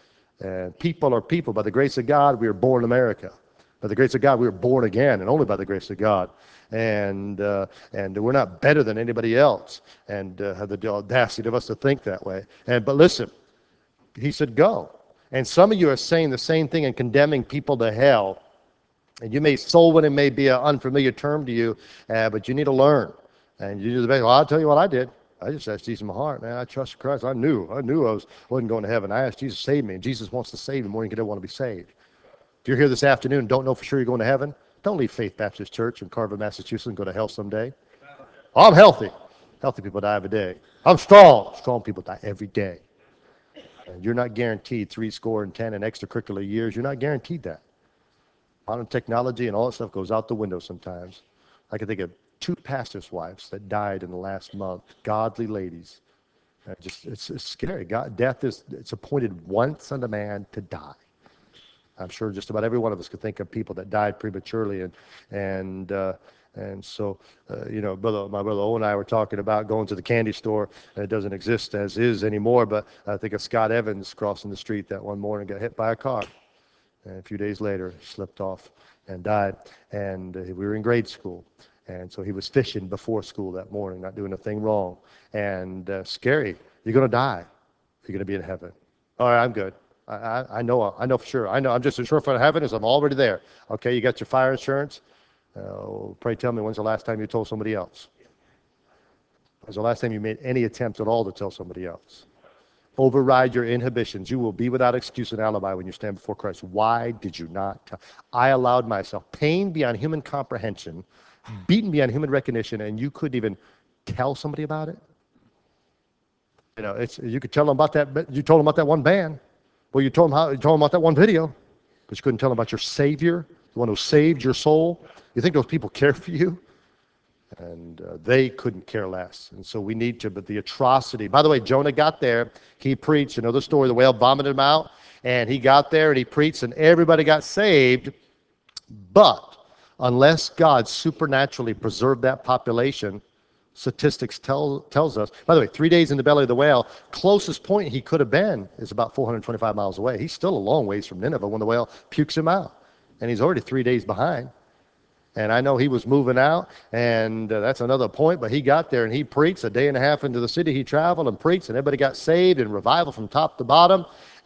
Speaker 3: And people are people. By the grace of God, we were born in America. By the grace of God, we were born again, and only by the grace of God. And we're not better than anybody else. And have the audacity of us to think that way. But listen, he said, go. And some of you are saying the same thing and condemning people to hell. And you may, soul winning may be an unfamiliar term to you, but you need to learn. And you do the best. Well, I'll tell you what I did. I just asked Jesus in my heart, man. I trusted Christ. I knew I wasn't going to heaven. I asked Jesus to save me, and Jesus wants to save me more than you could ever want to be saved. If you're here this afternoon and don't know for sure you're going to heaven, don't leave Faith Baptist Church in Carver, Massachusetts, and go to hell someday. Oh, I'm healthy. Healthy people die every day. I'm strong. Strong people die every day. And you're not guaranteed 70 and extracurricular years. You're not guaranteed that. Modern technology and all that stuff goes out the window sometimes. I can think of 2 pastors' wives that died in the last month, godly ladies. It's scary. Death it's appointed once unto man to die. I'm sure just about every one of us could think of people that died prematurely, and so my brother Owen and I were talking about going to the candy store. It doesn't exist as is anymore, but I think of Scott Evans crossing the street that one morning, got hit by a car. And a few days later, he slipped off and died. And we were in grade school. And so he was fishing before school that morning, not doing a thing wrong. And scary. You're going to die. You're going to be in heaven. All right, I'm good. I know for sure. I'm just as sure for heaven as I'm already there. Okay, you got your fire insurance? Pray tell me, when's the last time you told somebody else? When's the last time you made any attempt at all to tell somebody else? Override your inhibitions. You will be without excuse and alibi when you stand before Christ. Why did you not tell? I allowed myself pain beyond human comprehension, beaten beyond human recognition, and you couldn't even tell somebody about it? You could tell them about that. You told them about that one band. Well, you told them about that one video, but you couldn't tell them about your Savior, the one who saved your soul. You think those people care for you? And they couldn't care less. And so we need to, but the atrocity. By the way, Jonah got there. He preached. You know the story. The whale vomited him out. And he got there and he preached and everybody got saved. But unless God supernaturally preserved that population, statistics tells us, by the way, 3 days in the belly of the whale, closest point he could have been is about 425 miles away. He's still a long ways from Nineveh when the whale pukes him out. And he's already 3 days behind. And I know he was moving out, and that's another point, but he got there and he preached. A day and a half into the city, he traveled and preached, and everybody got saved and revival from top to bottom.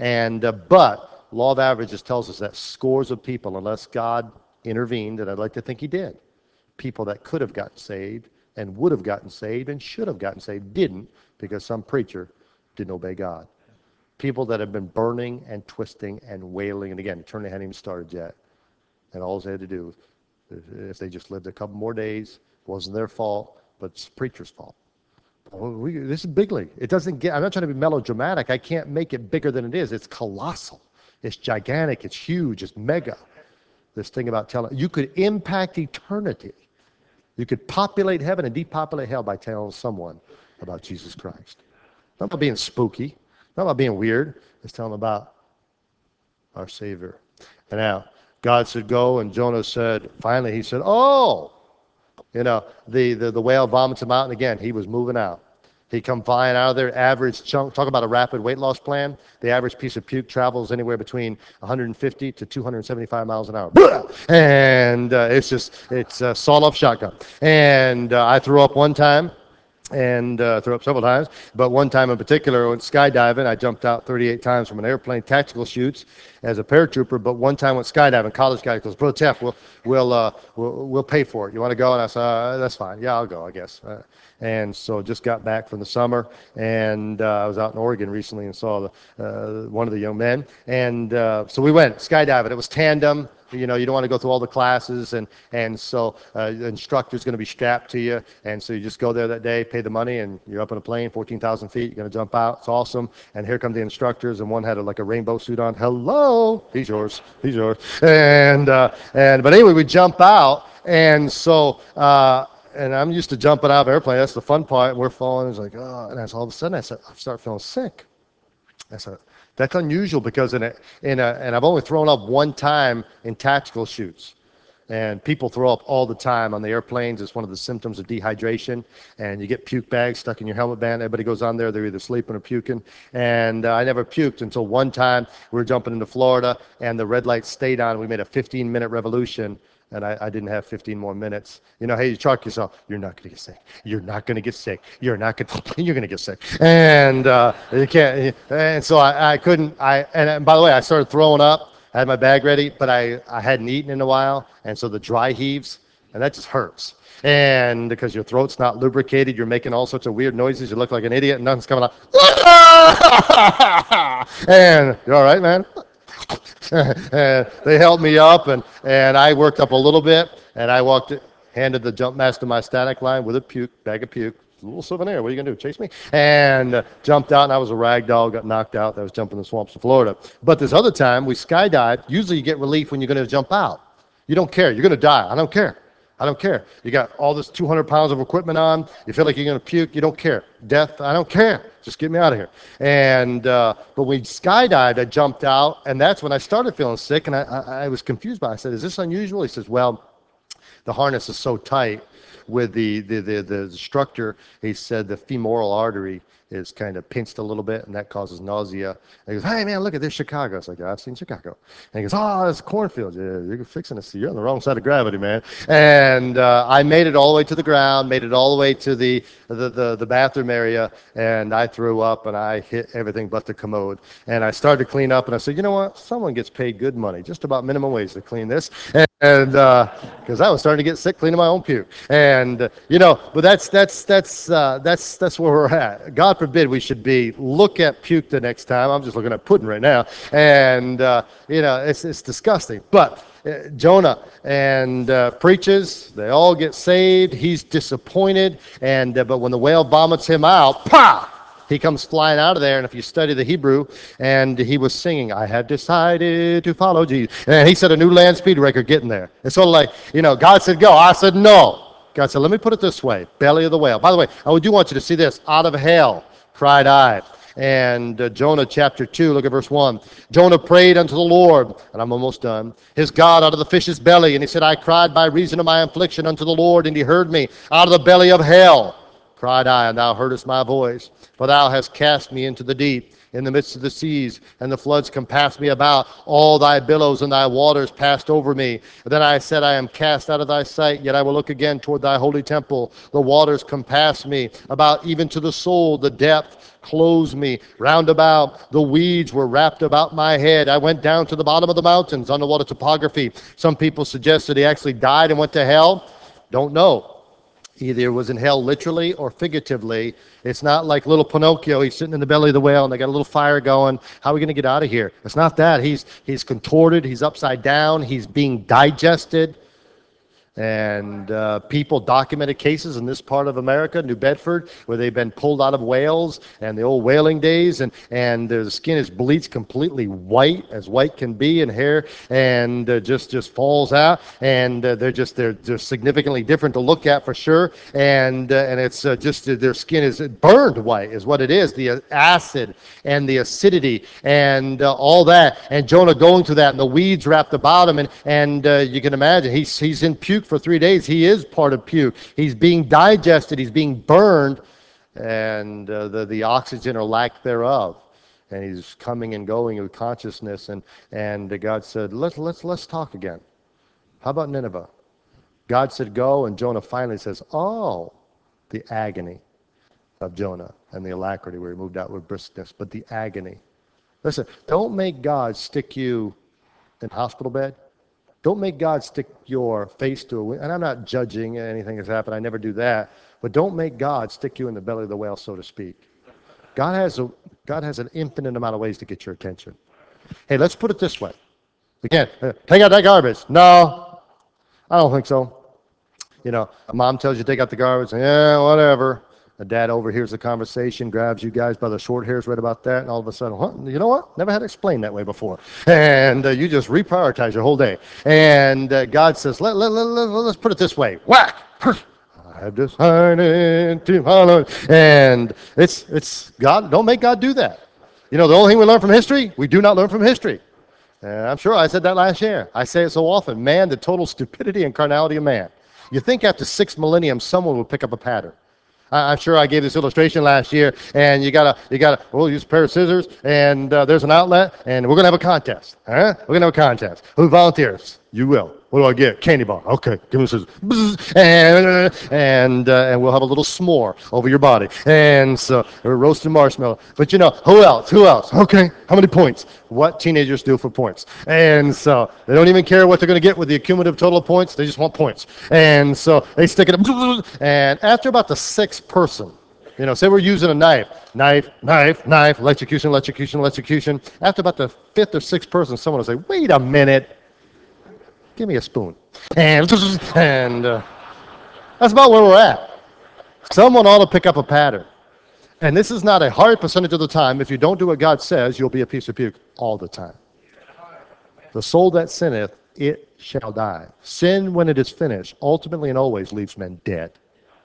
Speaker 3: But law of averages tells us that scores of people, unless God intervened, and I'd like to think he did, people that could have gotten saved and would have gotten saved and should have gotten saved didn't because some preacher didn't obey God. People that have been burning and twisting and wailing, and again, eternity hadn't even started yet. And all they had to do, if they just lived a couple more days, it wasn't their fault, but it's the preacher's fault. This is big league. It doesn't get, I'm not trying to be melodramatic. I can't make it bigger than it is. It's colossal. It's gigantic. It's huge. It's mega. This thing about telling, you could impact eternity. You could populate heaven and depopulate hell by telling someone about Jesus Christ. Not about being spooky. Not about being weird. It's telling them about our Savior. And now, God said, go, and Jonah said, finally, he said, oh, the whale vomits him out, and again, he was moving out. He come flying out of there, average chunk, talk about a rapid weight loss plan. The average piece of puke travels anywhere between 150 to 275 miles an hour. And it's a sawed-off shotgun. And I threw up one time. And threw up several times, but one time in particular, I went skydiving. I jumped out 38 times from an airplane, tactical shoots as a paratrooper. But one time went skydiving. College guy goes, "Bro, Teff, we'll pay for it. You want to go?" And I said, "That's fine. Yeah, I'll go, I guess." And so just got back from the summer, and I was out in Oregon recently and saw one of the young men, and so we went skydiving. It was tandem. You know, you don't want to go through all the classes, and so the instructor's going to be strapped to you, and so you just go there that day, pay the money, and you're up in a plane, 14,000 feet, you're going to jump out. It's awesome. And here come the instructors, and one had like a rainbow suit on. Hello, he's yours, he's yours. But anyway, we jump out, and so. And I'm used to jumping out of an airplane. That's the fun part. We're falling. It's like, oh, and all of a sudden I start feeling sick. I said, that's unusual because and I've only thrown up one time in tactical shoots. And people throw up all the time on the airplanes. It's one of the symptoms of dehydration. And you get puke bags stuck in your helmet band. Everybody goes on there. They're either sleeping or puking. And I never puked until one time we were jumping into Florida, and the red light stayed on. We made a 15-minute revolution. And I didn't have 15 more minutes. You know, hey, you talk yourself, you're not going to get sick. You're not going to get sick. You're going to get sick. And you can't. And so I couldn't. And by the way, I started throwing up. I had my bag ready, but I hadn't eaten in a while. And so the dry heaves, and that just hurts. And because your throat's not lubricated, you're making all sorts of weird noises. You look like an idiot, and nothing's coming out. And you're all right, man? And they helped me up, and I worked up a little bit, and I handed the jump master my static line with a bag of puke. A little souvenir. What are you going to do, chase me? And jumped out, and I was a rag doll, got knocked out. I was jumping the swamps of Florida. But this other time, we skydived. Usually you get relief when you're going to jump out. You don't care. You're going to die. I don't care. I don't care. You got all this 200 pounds of equipment on. You feel like you're going to puke. You don't care. Death, I don't care. Just get me out of here. And but we skydived. I jumped out, and that's when I started feeling sick, and I was confused by it. I said, is this unusual? He says, well, the harness is so tight with the instructor. He said the femoral artery is kind of pinched a little bit, and that causes nausea. And he goes, hey, man, look at this Chicago. I was like, yeah, I've seen Chicago. And he goes, oh, it's cornfields. Yeah, you're fixing this. You're on the wrong side of gravity, man. And I made it all the way to the ground, made it all the way to the bathroom area, and I threw up, and I hit everything but the commode. And I started to clean up, and I said, you know what? Someone gets paid good money, just about minimum wage to clean this. And because I was starting to get sick cleaning my own puke. And, you know, but that's where we're at. God forbid we should look at puke the next time. I'm just looking at pudding right now. And, you know, it's disgusting. But Jonah and preaches, they all get saved. He's disappointed. And but when the whale vomits him out, pah! He comes flying out of there, and if you study the Hebrew, and he was singing, I have decided to follow Jesus. And he set a new land speed record getting there. It's sort of like, you know, God said go. I said no. God said, let me put it this way, belly of the whale. By the way, I do want you to see this. Out of hell cried I. And Jonah chapter 2, look at verse 1. Jonah prayed unto the Lord, and I'm almost done, his God out of the fish's belly. And he said, I cried by reason of my affliction unto the Lord, and he heard me. Out of the belly of hell cried I, and thou heardest my voice. For thou hast cast me into the deep, in the midst of the seas, and the floods compassed me about. All thy billows and thy waters passed over me. And then I said, I am cast out of thy sight, yet I will look again toward thy holy temple. The waters compassed me about even to the soul. The depth closed me round about. The weeds were wrapped about my head. I went down to the bottom of the mountains. Underwater topography. Some people suggest that he actually died and went to hell. Don't know. Either it was in hell literally or figuratively. It's not like little Pinocchio. He's sitting in the belly of the whale, and they got a little fire going. How are we going to get out of here? It's not that. He's contorted. He's upside down. He's being digested. And people documented cases in this part of America, New Bedford, where they've been pulled out of whales and the old whaling days, and the skin is bleached completely white, as white can be, and hair, and just falls out, and they're significantly different to look at for sure, and it's just their skin is burned white, is what it is. The acid and the acidity and all that, and Jonah going through that, and the weeds wrapped about him, and you can imagine he's in puke for 3 days. He is part of puke. He's being digested. He's being burned, and the oxygen or lack thereof. And he's coming and going with consciousness. And God said, let's talk again. How about Nineveh? God said, go, and Jonah finally says, oh, the agony of Jonah and the alacrity where he moved out with briskness, but the agony. Listen, don't make God stick you in a hospital bed. Don't make God stick your face to a window. And I'm not judging anything that's happened. I never do that. But don't make God stick you in the belly of the whale, so to speak. God has an infinite amount of ways to get your attention. Hey, let's put it this way. Again, take out that garbage. No, I don't think so. Mom tells you to take out the garbage. Yeah, whatever. A dad overhears the conversation, grabs you guys by the short hairs right about that, and all of a sudden, what? You know what? Never had it explained that way before. And you just reprioritize your whole day. And God says, let's put it this way. Whack! I have decided to follow. And it's God. Don't make God do that. The only thing we learn from history, we do not learn from history. I'm sure I said that last year. I say it so often. Man, the total stupidity and carnality of man. You think after 6 millennium, someone will pick up a pattern. I'm sure I gave this illustration last year, and we'll use a pair of scissors, and there's an outlet, and we're going to have a contest. Huh? We're going to have a contest. Who volunteers? You will. What do I get? Candy bar. Okay, give me the scissors. Bzz. And we'll have a little s'more over your body. And so, we're roasting marshmallow. But who else? Who else? Okay, how many points? What teenagers do for points. And so, they don't even care what they're going to get with the cumulative total of points. They just want points. And so, they stick it up. And after about the sixth person, say we're using a knife, electrocution. After about the fifth or sixth person, someone will say, wait a minute, give me a spoon. And that's about where we're at. Someone ought to pick up a pattern. And this is not a hard percentage of the time. If you don't do what God says, you'll be a piece of puke all the time. The soul that sinneth, it shall die. Sin, when it is finished, ultimately and always leaves men dead.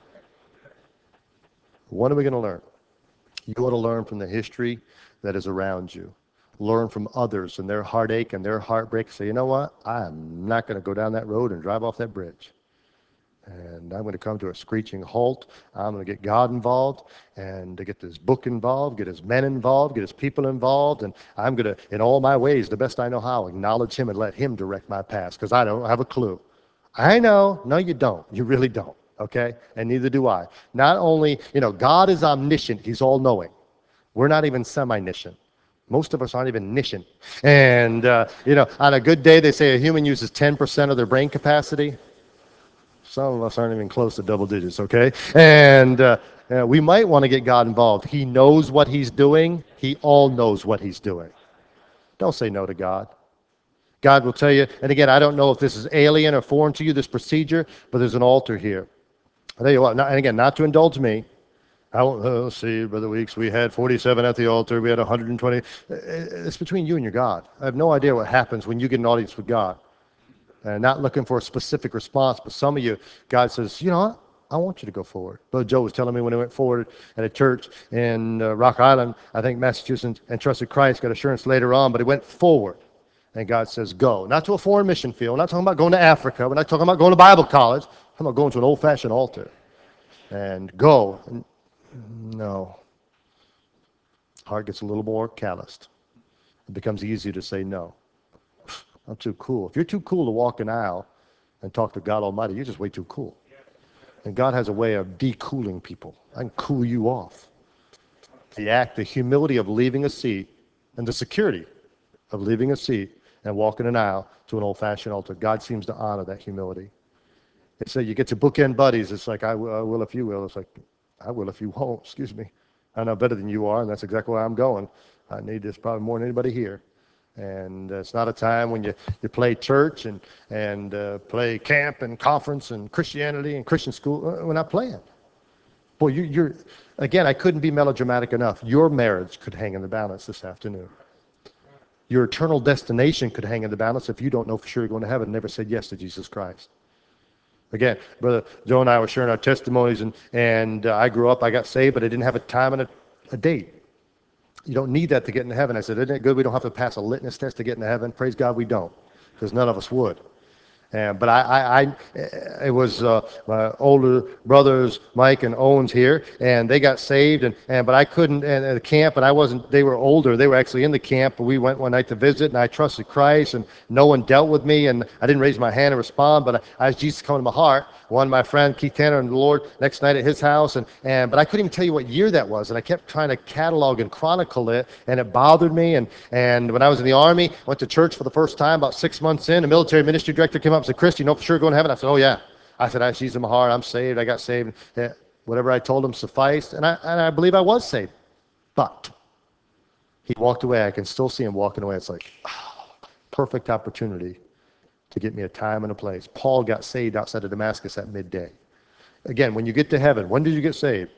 Speaker 3: What are we going to learn? You ought to learn from the history that is around you. Learn from others and their heartache and their heartbreak. Say, you know what? I'm not going to go down that road and drive off that bridge. And I'm going to come to a screeching halt. I'm going to get God involved and to get this book involved, get his men involved, get his people involved. And I'm going to, in all my ways, the best I know how, acknowledge him and let him direct my path because I don't have a clue. I know. No, you don't. You really don't. Okay? And neither do I. Not only, God is omniscient. He's all-knowing. We're not even semi-niscient. Most of us aren't even niscient. And, on a good day, they say a human uses 10% of their brain capacity. Some of us aren't even close to double digits, okay? And we might want to get God involved. He knows what he's doing. He all knows what he's doing. Don't say no to God. God will tell you, and again, I don't know if this is alien or foreign to you, this procedure, but there's an altar here. I'll tell you what, and again, not to indulge me. Let's see, Brother Weeks, we had 47 at the altar. We had 120. It's between you and your God. I have no idea what happens when you get an audience with God. Not looking for a specific response, but some of you, God says, you know what? I want you to go forward. Brother Joe was telling me when he went forward at a church in Rock Island, I think Massachusetts, and trusted Christ, got assurance later on, but he went forward. And God says, go. Not to a foreign mission field. We're not talking about going to Africa. We're not talking about going to Bible college. We're talking about going to an old-fashioned altar. And go. No. Heart gets a little more calloused. It becomes easier to say no. I'm too cool. If you're too cool to walk an aisle and talk to God Almighty, you're just way too cool. And God has a way of de-cooling people. I can cool you off. The humility of leaving a seat and the security of leaving a seat and walking an aisle to an old-fashioned altar. God seems to honor that humility. They say you get to bookend buddies. It's like, I will if you will. It's like, I will if you won't. Excuse me. I know better than you are, and that's exactly where I'm going. I need this probably more than anybody here. And it's not a time when you play church and play camp and conference and Christianity and Christian school. We're not playing. Boy, you're again, I couldn't be melodramatic enough. Your marriage could hang in the balance this afternoon. Your eternal destination could hang in the balance if you don't know for sure you're going to heaven and never said yes to Jesus Christ. Again, Brother Joe and I were sharing our testimonies, and I grew up, I got saved, but I didn't have a time and a date. You don't need that to get into heaven. I said, isn't it good we don't have to pass a litmus test to get into heaven? Praise God we don't, because none of us would. But it was my older brothers, Mike and Owens here, and they got saved, but I couldn't, and at the camp, and I wasn't, they were older, they were actually in the camp, but we went one night to visit, and I trusted Christ, and no one dealt with me, and I didn't raise my hand and respond, but I asked Jesus to come into my heart. One, my friend Keith Tanner and the Lord, next night at his house, but I couldn't even tell you what year that was, and I kept trying to catalog and chronicle it, and it bothered me, and when I was in the Army, went to church for the first time about 6 months in, a military ministry director came up and said, Chris, you know for sure going to heaven? I said, oh yeah. I said, I asked Jesus in my heart, I'm saved, I got saved. Yeah, whatever I told him sufficed, and I believe I was saved. But he walked away, I can still see him walking away, it's like, perfect opportunity to get me a time and a place. Paul got saved outside of Damascus at midday. Again, when you get to heaven, when did you get saved?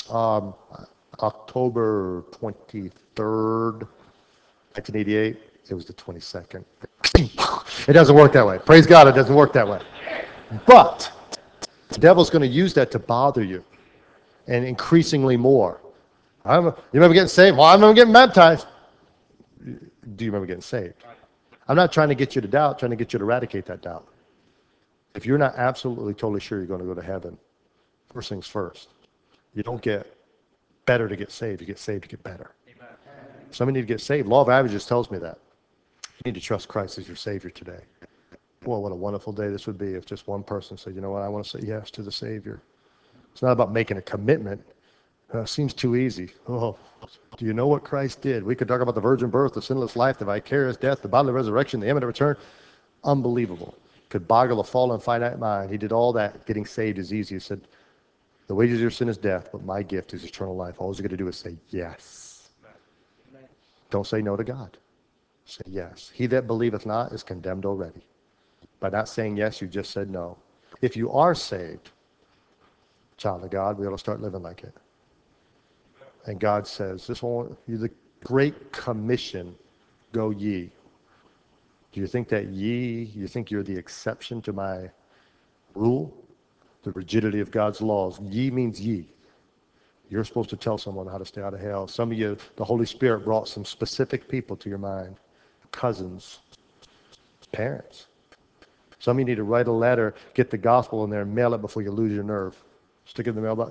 Speaker 3: October 23rd, 1988. It was the 22nd. It doesn't work that way. Praise God, it doesn't work that way. But the devil's going to use that to bother you, and increasingly more. You remember getting saved? Well, I remember getting baptized. Do you remember getting saved? I'm not trying to get you to doubt, trying to get you to eradicate that doubt. If you're not absolutely totally sure you're going to go to heaven, first things first. You don't get better to get saved. You get saved to get better. Some of you need to get saved. Law of averages tells me that. You need to trust Christ as your Savior today. Boy, what a wonderful day this would be if just one person said, you know what, I want to say yes to the Savior. It's not about making a commitment. Seems too easy. Oh, do you know what Christ did? We could talk about the virgin birth, the sinless life, the vicarious death, the bodily resurrection, the imminent return. Unbelievable. Could boggle a fallen finite mind. He did all that. Getting saved is easy. He said, the wages of your sin is death, but my gift is eternal life. All you're going to do is say yes. Don't say no to God. Say yes. He that believeth not is condemned already. By not saying yes, you just said no. If you are saved, child of God, we ought to start living like it. And God says, this one, the great commission, go ye. Do you think that you think you're the exception to my rule? The rigidity of God's laws. Ye means ye. You're supposed to tell someone how to stay out of hell. Some of you, the Holy Spirit brought some specific people to your mind. Cousins, parents. Some of you need to write a letter, get the gospel in there, and mail it before you lose your nerve. Stick it in the mailbox.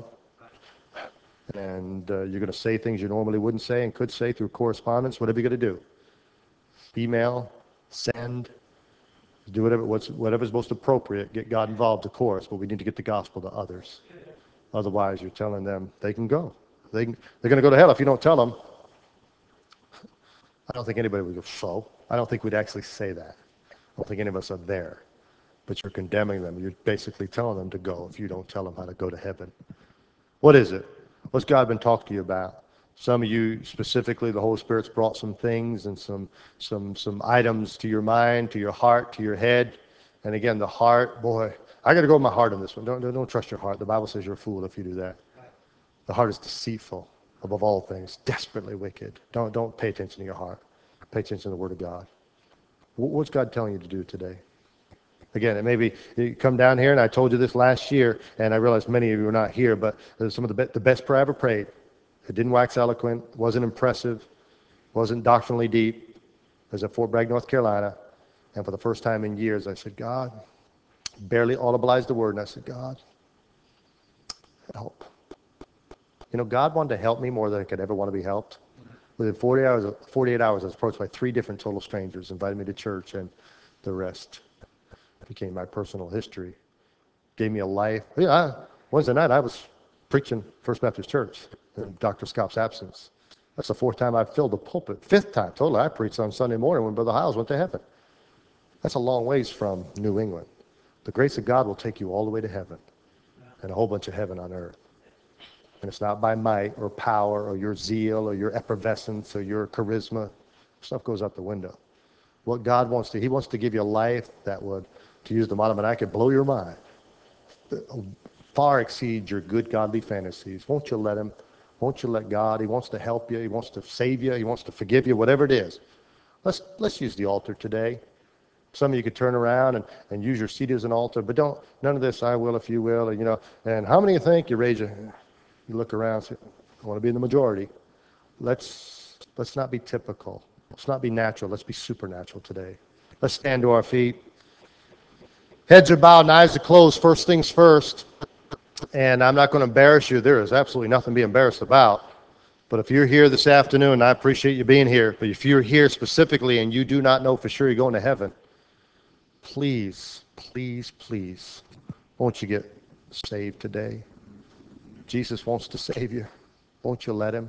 Speaker 3: And you're going to say things you normally wouldn't say and could say through correspondence. Whatever you're going to do. Email, send, do whatever's most appropriate. Get God involved, of course, but we need to get the gospel to others. Otherwise, you're telling them they can go. They're going to go to hell if you don't tell them. I don't think anybody would go, so. I don't think we'd actually say that. I don't think any of us are there. But you're condemning them. You're basically telling them to go if you don't tell them how to go to heaven. What is it? What's God been talking to you about? Some of you specifically, the Holy Spirit's brought some things and some items to your mind, to your heart, to your head. And again, the heart, boy, I got to go with my heart on this one. Don't trust your heart. The Bible says you're a fool if you do that. The heart is deceitful above all things, desperately wicked. Don't pay attention to your heart. Pay attention to the Word of God. What's God telling you to do today? Again, it may be you come down here, and I told you this last year, and I realized many of you are not here, but some of the best prayer I ever prayed. It didn't wax eloquent, wasn't impressive, wasn't doctrinally deep. It was at Fort Bragg, North Carolina, and for the first time in years, I said, God, barely audibilized the word, and I said, God, help. You know, God wanted to help me more than I could ever want to be helped. Within 48 hours, I was approached by 3 different total strangers, invited me to church, and the rest became my personal history. Gave me a life. Wednesday night, I was preaching First Baptist Church in Dr. Scott's absence. That's the 4th time I've filled the pulpit. 5th time total. I preached on Sunday morning when Brother Hiles went to heaven. That's a long ways from New England. The grace of God will take you all the way to heaven and a whole bunch of heaven on earth. And it's not by might or power or your zeal or your effervescence or your charisma. Stuff goes out the window. What God wants to, He wants to give you a life that would, to use the motto, I could blow your mind. Far exceed your good godly fantasies. Won't you let Him? Won't you let God? He wants to help you. He wants to save you. He wants to forgive you, whatever it is. Let's use the altar today. Some of you could turn around and use your seat as an altar, but none of this, I will if you will, and how many you think? You raise you look around and say, I want to be in the majority. Let's not be typical. Let's not be natural. Let's be supernatural today. Let's stand to our feet. Heads are bowed and eyes are closed. First things first. And I'm not going to embarrass you. There is absolutely nothing to be embarrassed about. But if you're here this afternoon, I appreciate you being here. But if you're here specifically and you do not know for sure you're going to heaven, please, please, please, won't you get saved today? Jesus wants to save you. Won't you let Him?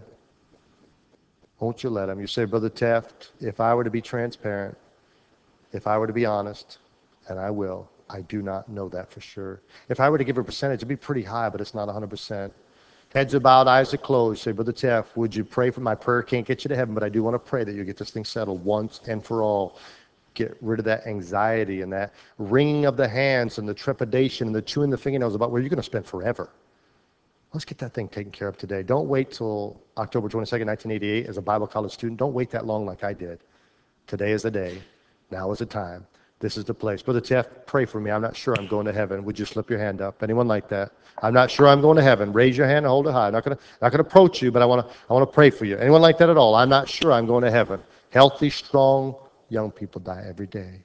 Speaker 3: Won't you let Him? You say, Brother Taft, if I were to be transparent, if I were to be honest, and I will, I do not know that for sure. If I were to give a percentage, it'd be pretty high, but it's not 100%. Heads are bowed, eyes are closed. Say, Brother Taft, would you pray for my prayer? Can't get you to heaven, but I do want to pray that you get this thing settled once and for all. get rid of that anxiety and that wringing of the hands and the trepidation and the chewing the fingernails about where you're going to spend forever. Let's get that thing taken care of today. Don't wait till October 22nd, 1988 as a Bible college student. Don't wait that long like I did. Today is the day. Now is the time. This is the place. Brother Jeff, pray for me. I'm not sure I'm going to heaven. Would you slip your hand up? Anyone like that? I'm not sure I'm going to heaven. Raise your hand and hold it high. I'm not going to approach you, but I want to pray for you. Anyone like that at all? I'm not sure I'm going to heaven. Healthy, strong, young people die every day.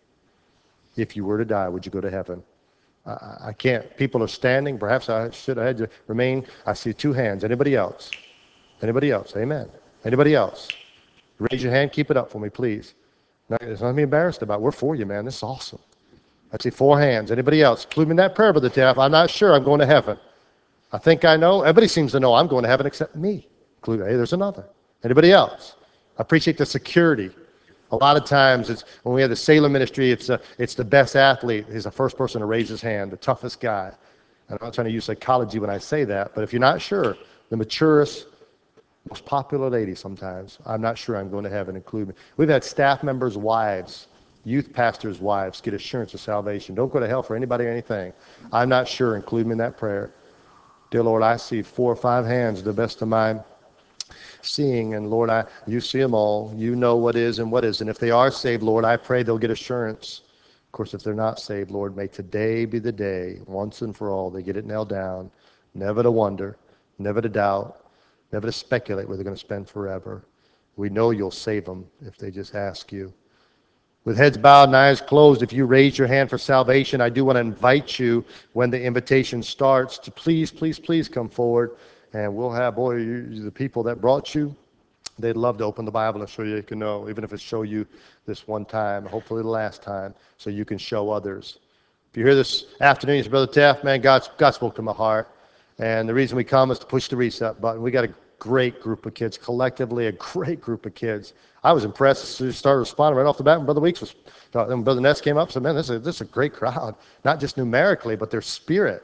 Speaker 3: If you were to die, would you go to heaven? I can't. People are standing. Perhaps I should have had to remain. I see two hands. Anybody else? Anybody else? Amen. Anybody else? Raise your hand. Keep it up for me, please. There's nothing to be embarrassed about. We're for you, man. This is awesome. I see 4 hands. Anybody else? Include me in that prayer, Brother Taff. I'm not sure I'm going to heaven. I think I know. Everybody seems to know I'm going to heaven except me. Hey, there's another. Anybody else? I appreciate the security. A lot of times, it's when we have the sailor ministry, it's the best athlete. He's the first person to raise his hand, the toughest guy. And I'm not trying to use psychology when I say that, but if you're not sure, the maturest, most popular lady sometimes, I'm not sure I'm going to heaven, include me. We've had staff members' wives, youth pastors' wives, get assurance of salvation. Don't go to hell for anybody or anything. I'm not sure, include me in that prayer. Dear Lord, I see 4 or 5 hands to the best of my seeing, and Lord, you see them all. You know what is and what isn't. If they are saved, Lord, I pray they'll get assurance. Of course, if they're not saved, Lord, may today be the day, once and for all, they get it nailed down, never to wonder, never to doubt, never to speculate where they're going to spend forever. We know you'll save them if they just ask you. With heads bowed and eyes closed, if you raise your hand for salvation, I do want to invite you when the invitation starts to please, please, please come forward. And we'll have, the people that brought you, they'd love to open the Bible and show you can know, even if it's show you this one time, hopefully the last time, so you can show others. If you're here this afternoon, you say, Brother Taft, man, God spoke to my heart. And the reason we come is to push the reset button. We got a great group of kids, collectively a great group of kids. I was impressed to start responding right off the bat when Brother Weeks was talking. When Brother Ness came up and said, man, this is a great crowd, not just numerically, but their spirit.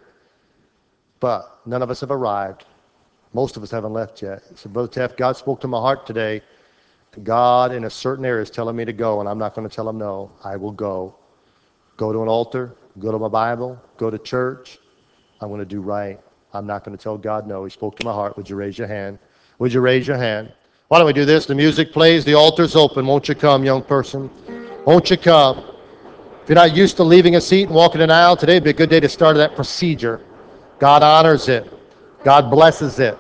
Speaker 3: But none of us have arrived. Most of us haven't left yet. So, Brother Taft, God spoke to my heart today. God, in a certain area, is telling me to go, and I'm not going to tell him no. I will go. Go to an altar, go to my Bible, go to church. I'm going to do right. I'm not going to tell God no. He spoke to my heart. Would you raise your hand? Would you raise your hand? Why don't we do this? The music plays. The altar's open. Won't you come, young person? Won't you come? If you're not used to leaving a seat and walking an aisle, today would be a good day to start that procedure. God honors it. God blesses it.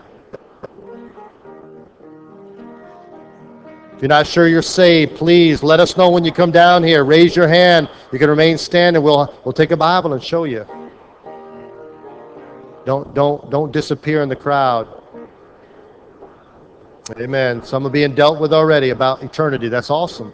Speaker 3: If you're not sure you're saved, please let us know when you come down here. Raise your hand. You can remain standing. We'll take a Bible and show you. Don't disappear in the crowd. Amen. Some are being dealt with already about eternity. That's awesome.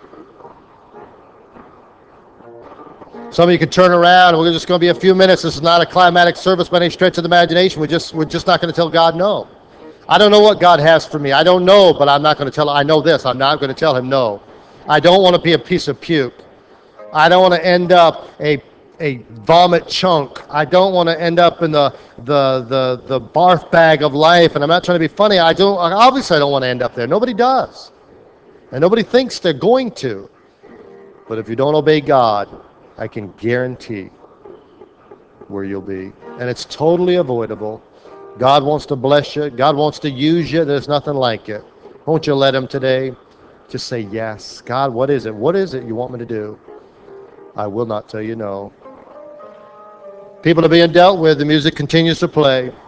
Speaker 3: Some of you can turn around. We're just going to be a few minutes. This is not a climatic service by any stretch of the imagination. We're just not going to tell God no. I don't know what God has for me. I don't know, but I'm not going to tell him. I know this. I'm not going to tell him no. I don't want to be a piece of puke. I don't want to end up a vomit chunk. I don't want to end up in the barf bag of life. And I'm not trying to be funny. Obviously I don't want to end up there. Nobody does. And nobody thinks they're going to. But if you don't obey God, I can guarantee where you'll be. And it's totally avoidable. God wants to bless you. God wants to use you. There's nothing like it. Won't you let him today? Just say yes. God, what is it? What is it you want me to do? I will not tell you no. People are being dealt with. The music continues to play.